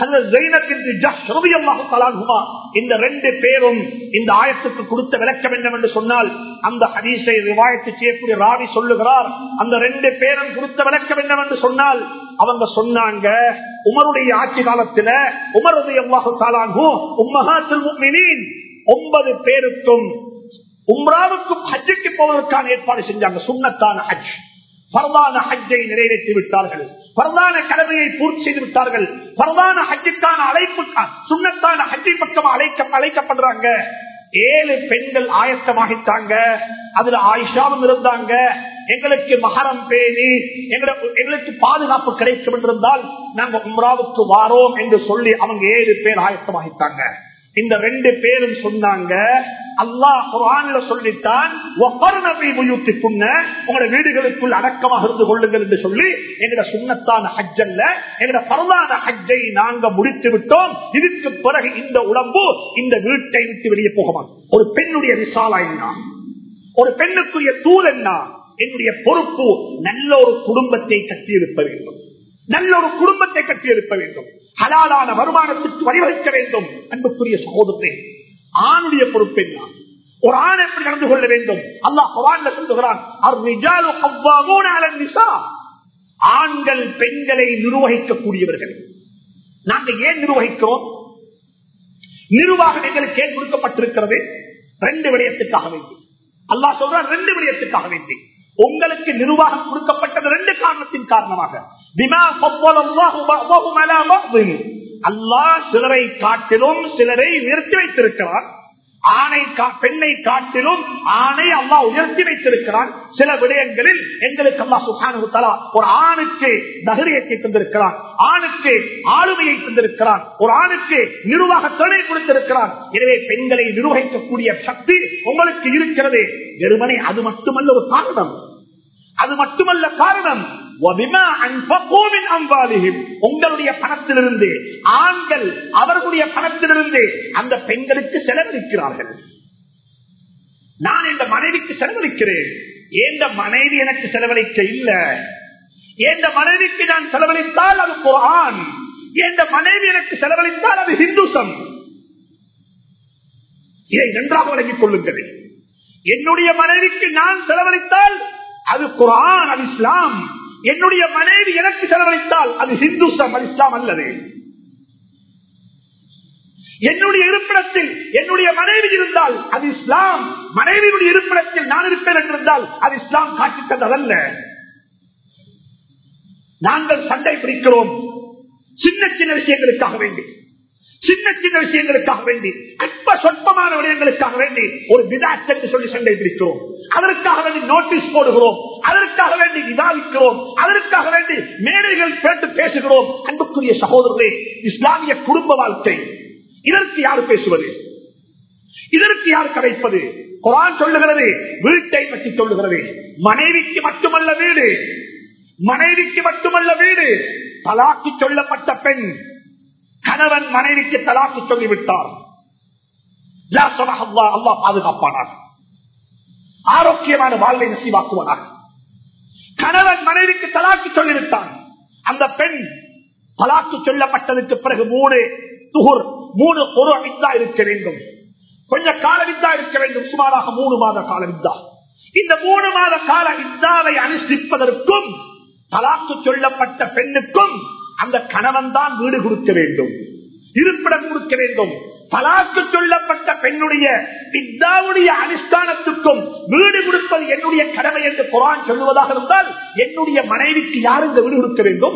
இந்த ரெண்டு பேரும் இந்த ஆயத்துக்கு கொடுத்த விளக்கம் என்னவென்று சொன்னால், அந்த ஹதீஸை ரிவாயத்து செய்யக்கூடிய ராவி சொல்லுகிறார், அந்த ரெண்டு பேரும் கொடுத்த விளக்கம் என்னவென்று சொன்னால் அவங்க சொன்னாங்க, உமருடைய ஆட்சி காலத்தில் உமர் ரலியல்லாஹு தஆலா அன்ஹு உம்மஹாத்துல் முஃமினீன் ஒன்பது பேருக்கும் உம்ராவுக்கும் ஹஜ்ஜுக்கு போவதற்கான ஏற்பாடு செஞ்சாங்க. சுன்னத்தான ஹஜ், பரதான ஹஜ்ஜை நிறைவேற்றி விட்டார்கள், பரதான கடமையை பூர்த்தி செய்து விட்டார்கள், பரதான ஹஜ்ஜுக்கான அழைப்பு சுன்னத்தான ஹஜ்ஜை பக்கம் அழைக்க அழைக்கப்படுறாங்க. ஏழு பெண்கள் ஆயத்தமாகிட்டாங்க. அதுல ஆயிஷாவும் இருந்தாங்க. எங்களுக்கு மஹரம் பேணி எங்களுக்கு பாதுகாப்பு கிடைக்கும் என்றிருந்தால் நாங்க உம்ராவுக்கு வாரோம் என்று சொல்லி அவங்க ஏழு பேர் ஆயத்தமாகிட்டாங்க. இந்த ரெண்டு பேரும் சொன்னாங்க, அல்லாஹ் குர்ஆன்ல சொல்லிட்டான் உங்களோட வீடுகளுக்குள் அடக்கமாக இருந்து கொள்ளுங்கள் என்று சொல்லி எங்கட சுன்னத்தான ஹஜ் அல்ல, எங்கட பரதான ஹஜ்ஜை நாங்க முடித்து விட்டோம். இதுக்கு பிறகு இந்த உடம்பு இந்த வீட்டை விட்டு வெளியே போகமா. ஒரு பெண்ணுடைய ரிசாலா என்ன, ஒரு பெண்ணுக்குரிய தூள் என்ன? என்னுடைய பொறுப்பு நல்ல ஒரு குடும்பத்தை கட்டியெழுப்ப வேண்டும், நல்ல ஒரு குடும்பத்தை கட்டியெழுப்ப வேண்டும், ஹலாலான வருமானத்திற்கு வழிவகுக்க வேண்டும். அன்புக்குரிய சகோதரனே, ஆணுடைய பொறுப்பு என்ன? ஒரு ஆண் எப்படி நடந்து கொள்ள வேண்டும்? அல்லாஹ் குர்ஆன்ல சொல்லுகிறான், அர்-ரிஜாலு கவ்வாமூன அலன் நிஸா, ஆண்கள் பெண்களை நிர்வகிக்கக்கூடியவர்கள். நாங்கள் ஏன் நிர்வகிக்கிறோம்? நிர்வாகம் எங்களுக்கு ஏன் கொடுக்கப்பட்டிருக்கிறது? ரெண்டு விடயத்துக்காக வேண்டி. அல்லாஹ் சொல்றான், ரெண்டு விடயத்துக்காக வேண்டி. உங்களுக்கு நிர்வாகம் கொடுக்கப்பட்டது ரெண்டு காரணத்தின் காரணமாக. அல்லாஹ் சிலரை காட்டிலும் சிலரை உயர்த்தி வைத்திருக்கிறார். ஆணை பெண்ணை காட்டிலும் ஆணை அல்லாஹ் உயர்த்தி வைத்திருக்கிறான். சில விடயங்களில் எங்களுக்கு அல்லாஹ் சுப்ஹானஹு வ தஆலா ஒரு ஆணுக்கு தஹரியத்தை தந்திருக்கிறான், ஆணுக்கு ஆளுமையை தந்திருக்கிறான், ஒரு ஆணுக்கு நிர்வாக திறனை கொடுத்திருக்கிறான். எனவே பெண்களை நிர்வகிக்கக்கூடிய சக்தி உங்களுக்கு இருக்கிறது. வெறுமனே அது மட்டுமல்ல ஒரு காரணம், அது மட்டுமல்ல காரணம். உங்களுடைய பணத்திலிருந்து ஆண்கள் அவர்களுடைய பணத்திலிருந்து அந்த பெண்களுக்கு செலவழிக்கிறார்கள். நான் இந்த மனைவிக்கு செலவழிக்கிறேன், எந்த மனைவி எனக்கு செலவழிக்க இல்ல. எந்த மனைவிக்கு நான் செலவழித்தால் அது குர்ஆன், எந்த மனைவி எனக்கு செலவழித்தால் அது ஹிந்துசம். இதை நன்றாக விளங்கிக் கொள்ளுங்கள். என்னுடைய மனைவிக்கு நான் செலவழித்தால் அது குர்ஆன், அது இஸ்லாம். என்னுடைய மனைவி எனக்கு செலவழித்தால் அது ஹிந்துசம், அது இஸ்லாம் அல்லது. என்னுடைய இருப்பிடத்தில் என்னுடைய மனைவி இருந்தால் அது இஸ்லாம், மனைவியுடைய இருப்பிடத்தில் நான் இருப்பேன் என்றிருந்தால் அது இஸ்லாம் காட்டி தந்ததல்ல. நாங்கள் சண்டை பிடிக்கிறோம் சின்ன சின்ன விஷயங்களுக்காக வேண்டி, சின்ன சின்ன விஷயங்களுக்காக வேண்டி, அற்ப சொற்பமான விடயங்களுக்காக வேண்டி ஒரு பிதாத் என்று சொல்லி சண்டை பிடிக்கிறோம். அதற்காக வேண்டி நோட்டீஸ் போடுகிறோம், அதற்காக வேண்டி விவாதிக்கிறோம், அதற்காக வேண்டி மேடைகள் கேட்டு பேசுகிறோம். அன்புக்குரிய சகோதரர்களே, இஸ்லாமிய குடும்ப வாழ்க்கை இதற்கு யார் பேசுவது? இதற்கு யார் கதைப்பது? குர்ஆன் சொல்லுகிறது, வீட்டை பற்றி சொல்லுகிறது. மனைவிக்கு மட்டுமல்ல வீடு, மனைவிக்கு மட்டுமல்ல வீடு, தலாக்கு சொல்லப்பட்ட பெண், கணவன் மனைவிக்கு தலாக்கு சொல்லிவிட்டார். அல்லாஹ் பாதுகாப்பானார், ஆரோக்கியமான வாழ்வை நசீவாக்குவானார். கணவன் மனைவிக்கு தலாக்கு சொல்லிவிட்டான். அந்த பெண் தலாக்கு சொல்லப்பட்டதற்கு பிறகு மூணு துஹுர், மூணு ஒரு வித்தா இருக்க வேண்டும், கொஞ்ச கால வித்தா இருக்க வேண்டும், சுமாராக மூணு மாத கால வித்தா. இந்த மூணு மாத கால வித்தாவை அனுஷ்டிப்பதற்கும் தலாக்கு சொல்லப்பட்ட பெண்ணுக்கும் அந்த கணவன் தான் வீடு கொடுக்க வேண்டும், இருப்பிடம் கொடுக்க வேண்டும். தலாக்கு சொல்லப்பட்ட பெண்ணுடைய வித்தாவுடைய அனுஷ்டானத்துக்கும் வீடு கொடுப்பது என்னுடைய கடமை என்று குர்ஆன் சொல்லுவதாக இருந்தால் என்னுடைய மனைவிக்கு யார் இந்த வீடு கொடுக்க வேண்டும்?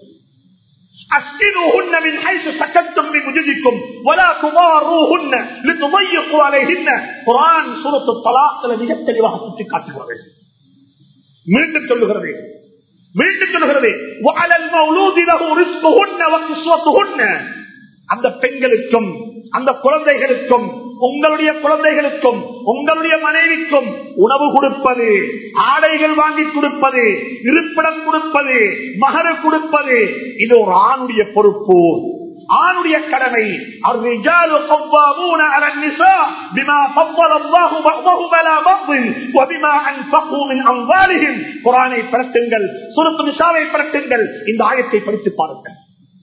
أسكنوهن من حيث سكنتم من وجدكم ولا تضاروهن لتضيقوا عليهن. குர்ஆன் சூரத்து தலாக்ல மிக தெளிவாக சுட்டிக்காட்டுகிறது. மீண்டும் சொல்லுகிறது, மீண்டும் சொல்லுகிறது, وعلى المولود له رزقهن وكسوتهن. அந்த பெண்களுக்கும் அந்த குழந்தைகளுக்கும், உங்களுடைய குழந்தைகளுக்கும் உங்களுடைய மனைவிக்கும் உணவு கொடுப்பது, ஆடைகள் வாங்கி கொடுப்பது, இருப்பிடம் கொடுப்பது, மகர கொடுப்பது, இது ஒரு ஆணுடைய பொறுப்பு, ஆணுடைய கடமை. الرجال قوامون على النساء بما فضل الله بعضهم على بعض وبما انفقوا من اموالهم. குர்ஆனை படித்துங்கள், சூரத்து நிசாவை படித்துங்கள், இந்த ஆயத்தை படித்து பாருங்கள்.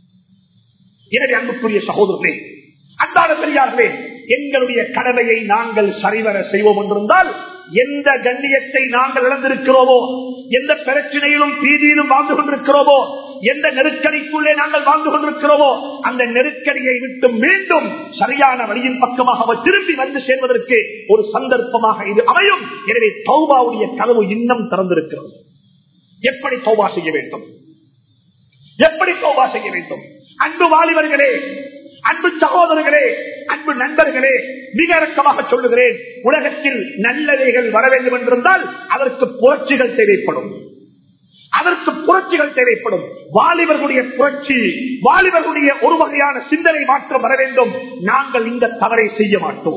எனவே அன்புக்குரிய சகோதரர்களே, அன்பான பெரியார்களே, எங்களுடைய கடமையை நாங்கள் சரிவர செய்வோம் என்றிருந்தால் எந்த கண்ணியத்தை நாங்கள் இழந்திருக்கிறோமோ, எந்த பிரச்சனையிலும் பீதியிலும் வாழ்ந்து கொண்டிருக்கிறோமோ, எந்த நெருக்கடிக்குள்ளே நாங்கள் வாழ்ந்து கொண்டிருக்கிறோமோ அந்த நெருக்கடியை விட்டு மீண்டும் சரியான வழியின் பக்கமாக திரும்பி வந்து சேர்வதற்கு ஒரு சந்தர்ப்பமாக இது அமையும். எனவே தௌபாவுடைய கதவு இன்னும் திறந்திருக்கிறது. எப்படி தௌபா செய்ய வேண்டும்? எப்படி தௌபா செய்ய வேண்டும்? அன்பு வாலிபர்களே, அன்பு சகோதரர்களே, அன்பு நண்பர்களே, மிக இறக்கமாக சொல்லுகிறேன், உலகத்தில் நல்லவைகள் வர வேண்டும் என்றிருந்தால் அதற்கு புரட்சிகள் தேவைப்படும், அதற்கு புரட்சிகள் தேவைப்படும். வாலிபர்களுடைய புரட்சி, வாலிபர்களுடைய ஒரு வகையான சிந்தனை மாற்றம் வர வேண்டும். நாங்கள் இந்த தவறை செய்ய மாட்டோம்,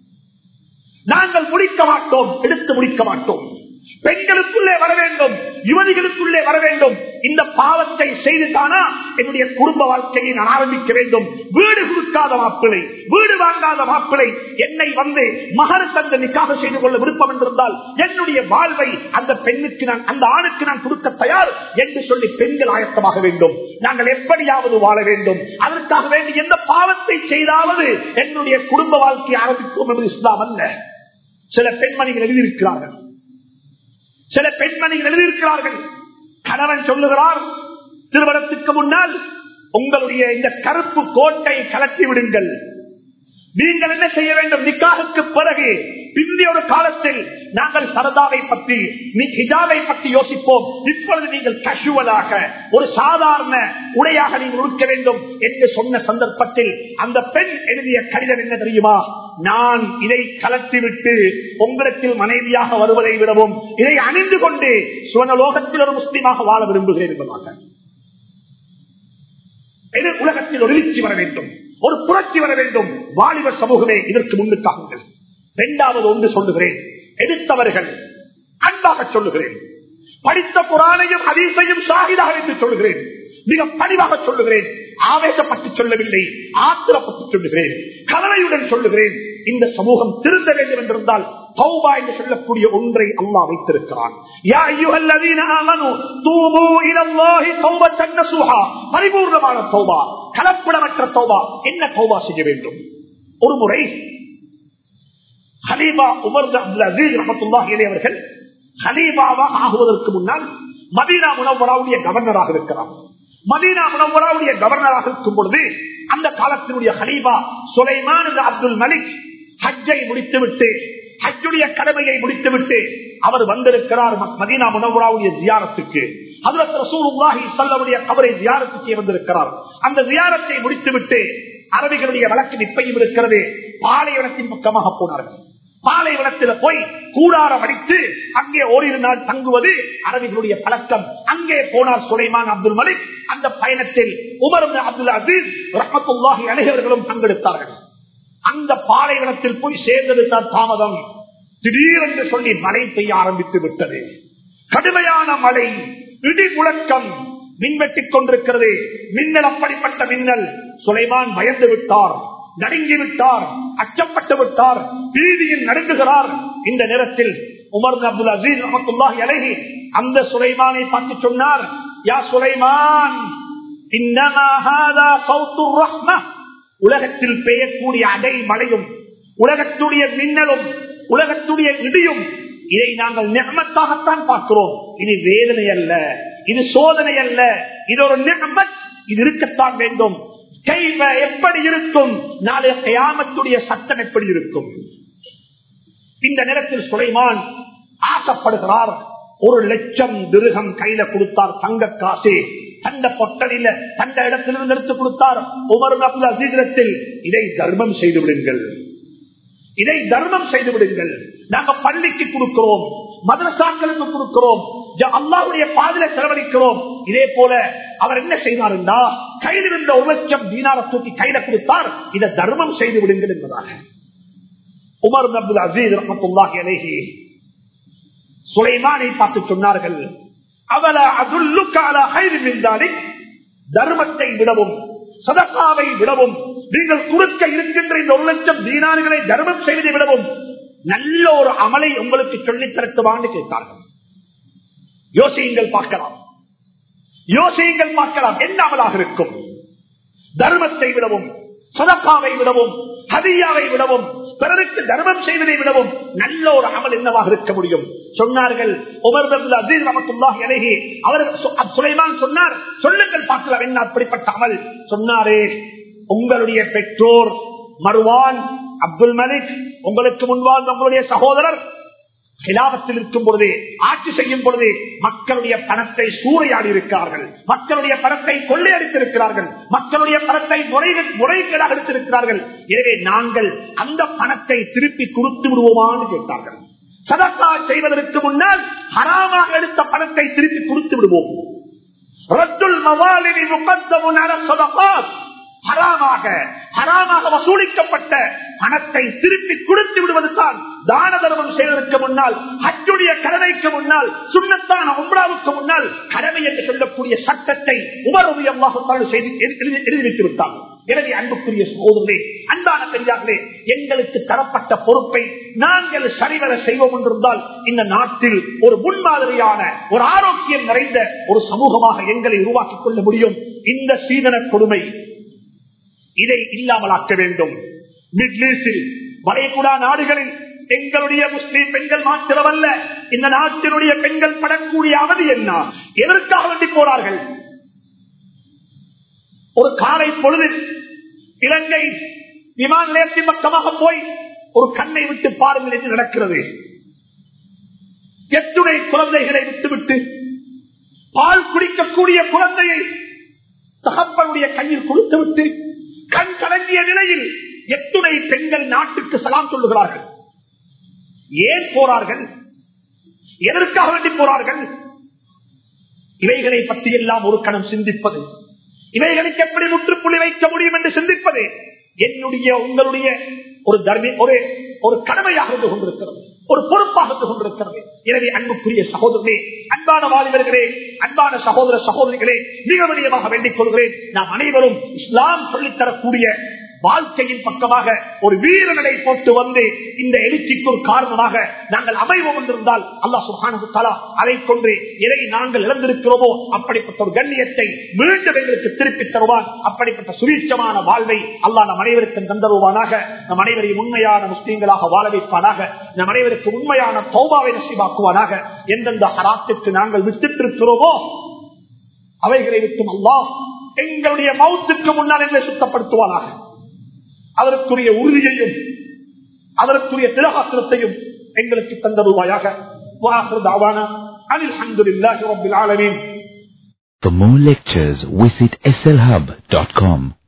நாங்கள் முடிக்க மாட்டோம், எடுத்து முடிக்க மாட்டோம். பெண்களுக்குள்ளே வர வேண்டும், யுவதிகளுக்குள்ளே வர வேண்டும். இந்த பாவத்தை செய்து தானா என்னுடைய குடும்ப வாழ்க்கையை நான் ஆரம்பிக்க வேண்டும். வீடு கொடுக்காத மாப்பிள்ளை, வீடு வாங்காத மாப்பிள்ளை என்னை வந்து மகர தந்த நிக்காக செய்து கொள்ள விருப்பம் என்றிருந்தால் என்னுடைய வாழ்வை அந்த பெண்ணுக்கு நான், அந்த ஆணுக்கு நான் கொடுக்க தயார் என்று சொல்லி பெண்கள் ஆயத்தமாக வேண்டும். நாங்கள் எப்படியாவது வாழ வேண்டும். அதற்காக வேண்டி எந்த பாவத்தை செய்தாவது என்னுடைய குடும்ப வாழ்க்கையை ஆரம்பிக்கும் என்று இஸ்லாம் அல்ல. சில பெண்மணிகள் எழுதியிருக்கிறார்கள், சில பெண்மணிகள் எழுதியிருக்கிறார்கள், கணவன் சொல்லுகிறார், திருமணத்துக்கு முன்னால் உங்களுடைய இந்த கருப்பு கோட்டை கலட்டி விடுங்கள். நீங்கள் என்ன செய்ய வேண்டும்? நிக்காஹுக்கு பிறகு பிந்தைய ஒரு காலத்தில் நாங்கள் சரதாவை பற்றி, ஹிஜாபை பற்றி யோசிப்போம். இப்பொழுது நீங்கள் கேஷுவலாக ஒரு சாதாரண உடையாக நீங்கள் உடுக்க வேண்டும் என்று சொன்ன சந்தர்ப்பத்தில் அந்த பெண் எழுதிய கடிதம் என்ன தெரியுமா? நான் இதை கலத்திவிட்டு உங்களுக்கு மனைவியாக வருவதை விடவும் இதை அணிந்து கொண்டு சுவனலோகத்தில் ஒரு முஸ்லீமாக வாழ விரும்புகிறேன் என்பதாக. உலகத்தில் ஒரு எழுச்சி வர வேண்டும், ஒரு புரட்சி வர வேண்டும். வாலிப சமூகமே இதற்கு முன்னுக்காகுங்கள். இரண்டாவது ஒன்று சொல்லுகிறேன், எடுத்தவர்கள் அன்பாக சொல்லுகிறேன், படித்த குர்ஆனையும் ஹதீஸையும் ஷாஹிதாக என்று சொல்லுகிறேன், மிக பணிவாக சொல்லுகிறேன், ஆவேசப்பட்டு சொல்லவில்லை, ஆத்திரப்பட்டு சொல்லுகிறேன், கவலையுடன் சொல்லுகிறேன். இந்த சமூகம் திருந்த வேண்டும் என்றிருந்தால் தௌபா என்று சொல்லக்கூடிய ஒன்றை அல்லாஹ் வைத்திருக்கிறான். யா அய்யுஹல்லதீன ஆமனூ தூபூ இலல்லாஹி தௌபத்தன் நஸூஹா. பரிபூர்ணமான தௌபா, கலப்படமற்ற தௌபா. என்ன தௌபா செய்ய வேண்டும்? ஒரு முறை ஹலீஃபா உமர் இப்னு அப்துல் அஸீஸ் ரஹ்மத்துல்லாஹி அலைஹி அவர்கள் ஹலீஃபாவாக ஆகுவதற்கு முன்னால் மதீனா முனவ்வராவுடைய கவர்னராக இருக்கிறார். மதீனா முனவ்வராவுடைய கவர்னராக இருக்கும் பொழுது அந்த காலத்தினுடைய ஹலீஃபா சுலைமான் இப்னு அப்துல் மலிக் ஹஜ்ஜை முடித்துவிட்டு ஹஜ்ஜுடைய கடமையை முடித்துவிட்டு அவர் வந்திருக்கிறார் மதீனா முனவ்வராவுடைய ஜியாரத்துக்கு. ஹஜ்ரத் ரசூலுல்லாஹி ஸல்லல்லாஹு அலைஹி வஸல்லம் கபரை ஜியாரத்துக்கு வந்திருக்கிறார். அந்த ஜியாரத்தை முடித்துவிட்டு அரபிகளுடைய வழக்கு இப்பையும் இருக்கிறது, பாலைவனத்தின் பக்கமாக போனார்கள். பாலைவனத்தில் போய் கூடாரம் அடித்து அங்கே ஓரிரு நாள் தங்குவது அரபிகளுடைய பழக்கம். அங்கே போனார் சுலைமான் அப்துல் மலிக். அந்த பயணத்தில் உமர் இப்னு அப்துல் அசீஸ் ரஹ்மத்துல்லாஹி அலைஹி அவர்களும் பங்கெடுத்தார்கள். அந்த பாலைவனத்தில் போய் சேர்ந்தது தான் தாமதம். திடீரென்று சொல்லி மழை பெய்ய ஆரம்பித்து விட்டது. கடுமையான மழை, இடி முழக்கம், மின்வெட்டிக் கொண்டிருக்கிறது. மின்னல் அப்படிப்பட்ட மின்னல். சுலைமான் பயந்து விட்டார், நடுங்கி விட்டார், அச்சப்பட்டு விட்டார், பீதியில் நடுங்குகிறார். இந்த நேரத்தில் உமர் இப்னு அப்துல் அசீஸ் ரஹ்மத்துல்லாஹி அலைஹி அந்த சுலைமானை பார்த்து சொன்னார், யா சுலைமான், இன்னமா ஹாதா சௌத்துர் ரஹ்மஹ். உலகத்தில் பெய்யக்கூடிய அடை மழையும், உலகத்துடைய மின்னலும், உலகத்துடைய இடியும், இதை நாங்கள் நிஅமத்தாகத்தான் பார்க்கிறோம். இது வேதனை அல்ல, இது சோதனை அல்ல, இது ஒரு நிஅமத். இது இருக்கத்தான் வேண்டும். கைவ எப்படி இருக்கும், நாளை கியாமத்துடைய சட்டம் எப்படி இருக்கும்? இந்த நேரத்தில் சுலைமான் ஆசைப்படுகிறார். ஒரு லட்சம் திர்ஹம் கையில கொடுத்தார், தங்க காசு. தந்த பொட்டலில தந்த இடத்திலிருந்து எடுத்து கொடுத்தார். உமர் இப்னு அப்துல் அசீஸ், இதை தர்மம் செய்து விடுங்கள், இதை தர்மம் செய்து விடுங்கள். நாங்க பள்ளிக்கு கொடுக்கிறோம், மதரசாக்களுக்கு கொடுக்கிறோம், அல்லாஹ்வுடைய பாதையில செலவழிக்கிறோம். இதே போல அவர் என்ன செய்தார் என்றா, கையில் இருந்த ஒரு லட்சம் தீனாரை தூக்கி கையில கொடுத்தார். இதை தர்மம் செய்து விடுங்கள் என்பதாக உமர் இப்னு அப்துல் அசீஸ் ரஹ்மத்துல்லாஹி அலைஹி சுலைமானை பார்த்து சொன்னார்கள், அவலா அதுல்லுக அலா கைரின் மின் தாலிக். தர்மத்தை விடவும் சதகாவை விடவும், நீங்கள் குறுக்க இருக்கின்ற இந்த ஒரு லட்சம் தீனார்களை தர்மம் செய்வதை விடவும் நல்ல ஒரு அமலை உங்களுக்கு சொல்லித் தரட்டுவான்னு கேட்டார்கள். யோசியுங்கள் பார்க்கலாம், யோசியுங்கள் பார்க்கலாம், என்ன அமலாக இருக்கும்? தர்மத்தை விடவும், சதகாவை விடவும், ஹதியாவை விடவும், பிறருக்கு தர்மம் செய்வதை விடவும் நல்ல ஒரு அமல் என்னவாக இருக்க முடியும்? சொன்னார்கள் உமர் இப்னு அப்துல் அசீஸ் ரஹ்மத்துல்லாஹி அலைஹி அவர்கள். சுலைமான் சொன்னார், சொல்லுங்கள் பார்க்கலாம் என்ன அப்படிப்பட்ட அமல். சொன்னாரே, உங்களுடைய பெற்றோர் மர்வான் அப்துல் மலிக், உங்களுக்கு முன்பால் உங்களுடைய சகோதரர் ஹிலாபத்தில் இருக்கும் பொழுது, ஆட்சி செய்யும் பொழுது மக்களுடைய பணத்தை சூறையாடி இருக்கிறார்கள், மக்களுடைய பணத்தை கொள்ளையடித்திருக்கிறார்கள், மக்களுடைய பணத்தை முறைகேடாக எடுத்திருக்கிறார்கள். எனவே நாங்கள் அந்த பணத்தை திருப்பி கொடுத்து விடுவோமான்னு கேட்டார்கள். சதகா செய்வதற்கு முன்னால் ஹராமாக எடுத்த பணத்தை திருப்பி கொடுத்து விடுவோம். ரத்துல் மவாலினி முகத்தமுன் அலா ஸதகாத். ஹராமாக ஹராமாக வசூலிக்கப்பட்ட பணத்தை திருப்பி கொடுத்து விடுவதுதான் தான தர்மம் செய்வதற்கு முன்னால், ஹஜ்ஜுடைய கடமைக்கு முன்னால், சுன்னத்தான உம்ராவுக்கு முன்னால் கடமை என்று சொல்லக்கூடிய சட்டத்தை உமர் ரலியல்லாஹு தஆலா செய்து எழுதி வைத்து விட்டார். எனவே அன்புக்குரிய சகோதரர்களே, அன்பான பெரியார்களே, எங்களுக்கு தரப்பட்ட பொறுப்பை நாங்கள் சரிவர செய்வோம் என்றிருந்தால் இந்த நாட்டில் ஒரு முன்மாதிரியான, ஒரு ஆரோக்கியம் நிறைந்த ஒரு சமூகமாக எங்களை உருவாக்கிக் கொள்ள முடியும். இந்த சீதன கொடுமை இதை இல்லாமலாக்க வேண்டும். மிடில் ஈஸ்டில், வளைகுடா நாடுகளில் எங்களுடைய முஸ்லீம் பெண்கள் மாத்திரமல்ல, இந்த நாட்டினுடைய பெண்கள் படக்கூடிய அவதி என்ன? எதற்காக வேண்டி போறார்கள்? ஒரு காலை பொழுதில் இலங்கை விமான நிலையத்தின் பக்கமாக போய் ஒரு கண்ணை விட்டு பாருங்கள் என்று நடக்கிறது. எத்துணை குழந்தைகளை விட்டுவிட்டு பால் குடிக்கக்கூடிய குழந்தையை தகப்பனுடைய கையில் கொடுத்துவிட்டு கண் கலங்கிய நிலையில் எத்துணை பெண்கள் நாட்டுக்கு சலாம் சொல்லுகிறார்கள். ஏன் போறார்கள்? எதற்காக வேண்டி போறார்கள்? இவைகளை பற்றி எல்லாம் ஒரு கணம் சிந்திப்பது, இவைகளுக்கு எப்படி முற்றுப்புள்ளி வைக்க முடியும் என்று சிந்திப்பது என்னுடைய உங்களுடைய ஒரு தர்மி ஒரு ஒரு கடமையாக இருந்து கொண்டிருக்கிறது, ஒரு பொறுப்பாக இருந்து கொண்டிருக்கிறது. எனவே அன்புக்குரிய சகோதரர்களே, அன்பான வாலிபர்களே, அன்பான சகோதர சகோதரிகளே, மிக விடயமாக வேண்டிக் கொள்கிறேன், நாம் அனைவரும் இஸ்லாம் சொல்லித்தரக்கூடிய வாழ்க்கையின் பக்கமாக ஒரு வீரநடை போட்டு வந்து இந்த எழுச்சிக்கு ஒரு காரணமாக நாங்கள் அமைவோம் என்றிருந்தால் அல்லாஹ் சுப்ஹானஹு வ தஆலா அதை கொண்டு எதை நாங்கள் இழந்திருக்கிறோமோ அப்படிப்பட்ட ஒரு கண்ணியத்தை மீண்டும் எங்களுக்கு திருப்பி தருவான். அப்படிப்பட்ட சுவீட்சமான வாழ்வை அல்லாஹ் நம் அனைவருக்கும் தந்தருவானாக. நம் அனைவரையும் உண்மையான முஸ்லீம்களாக வாழ வைப்பானாக. நம் அனைவருக்கும் உண்மையான தௌபாவை நசீபாக்குவானாக. எந்தெந்த ஹராத்துக்கு நாங்கள் விட்டுட்டு இருக்கிறோமோ அவைகளை விட்டும் அல்லாஹ் எங்களுடைய மௌத்துக்கு முன்னால் எங்களை சுத்தப்படுத்துவானாக. அதற்குரிய உறுதியையும் அதற்குரிய திலகாத்திரத்தையும் எங்களுக்கு தந்தருவாயாக. For more lectures, visit S L hub dot com.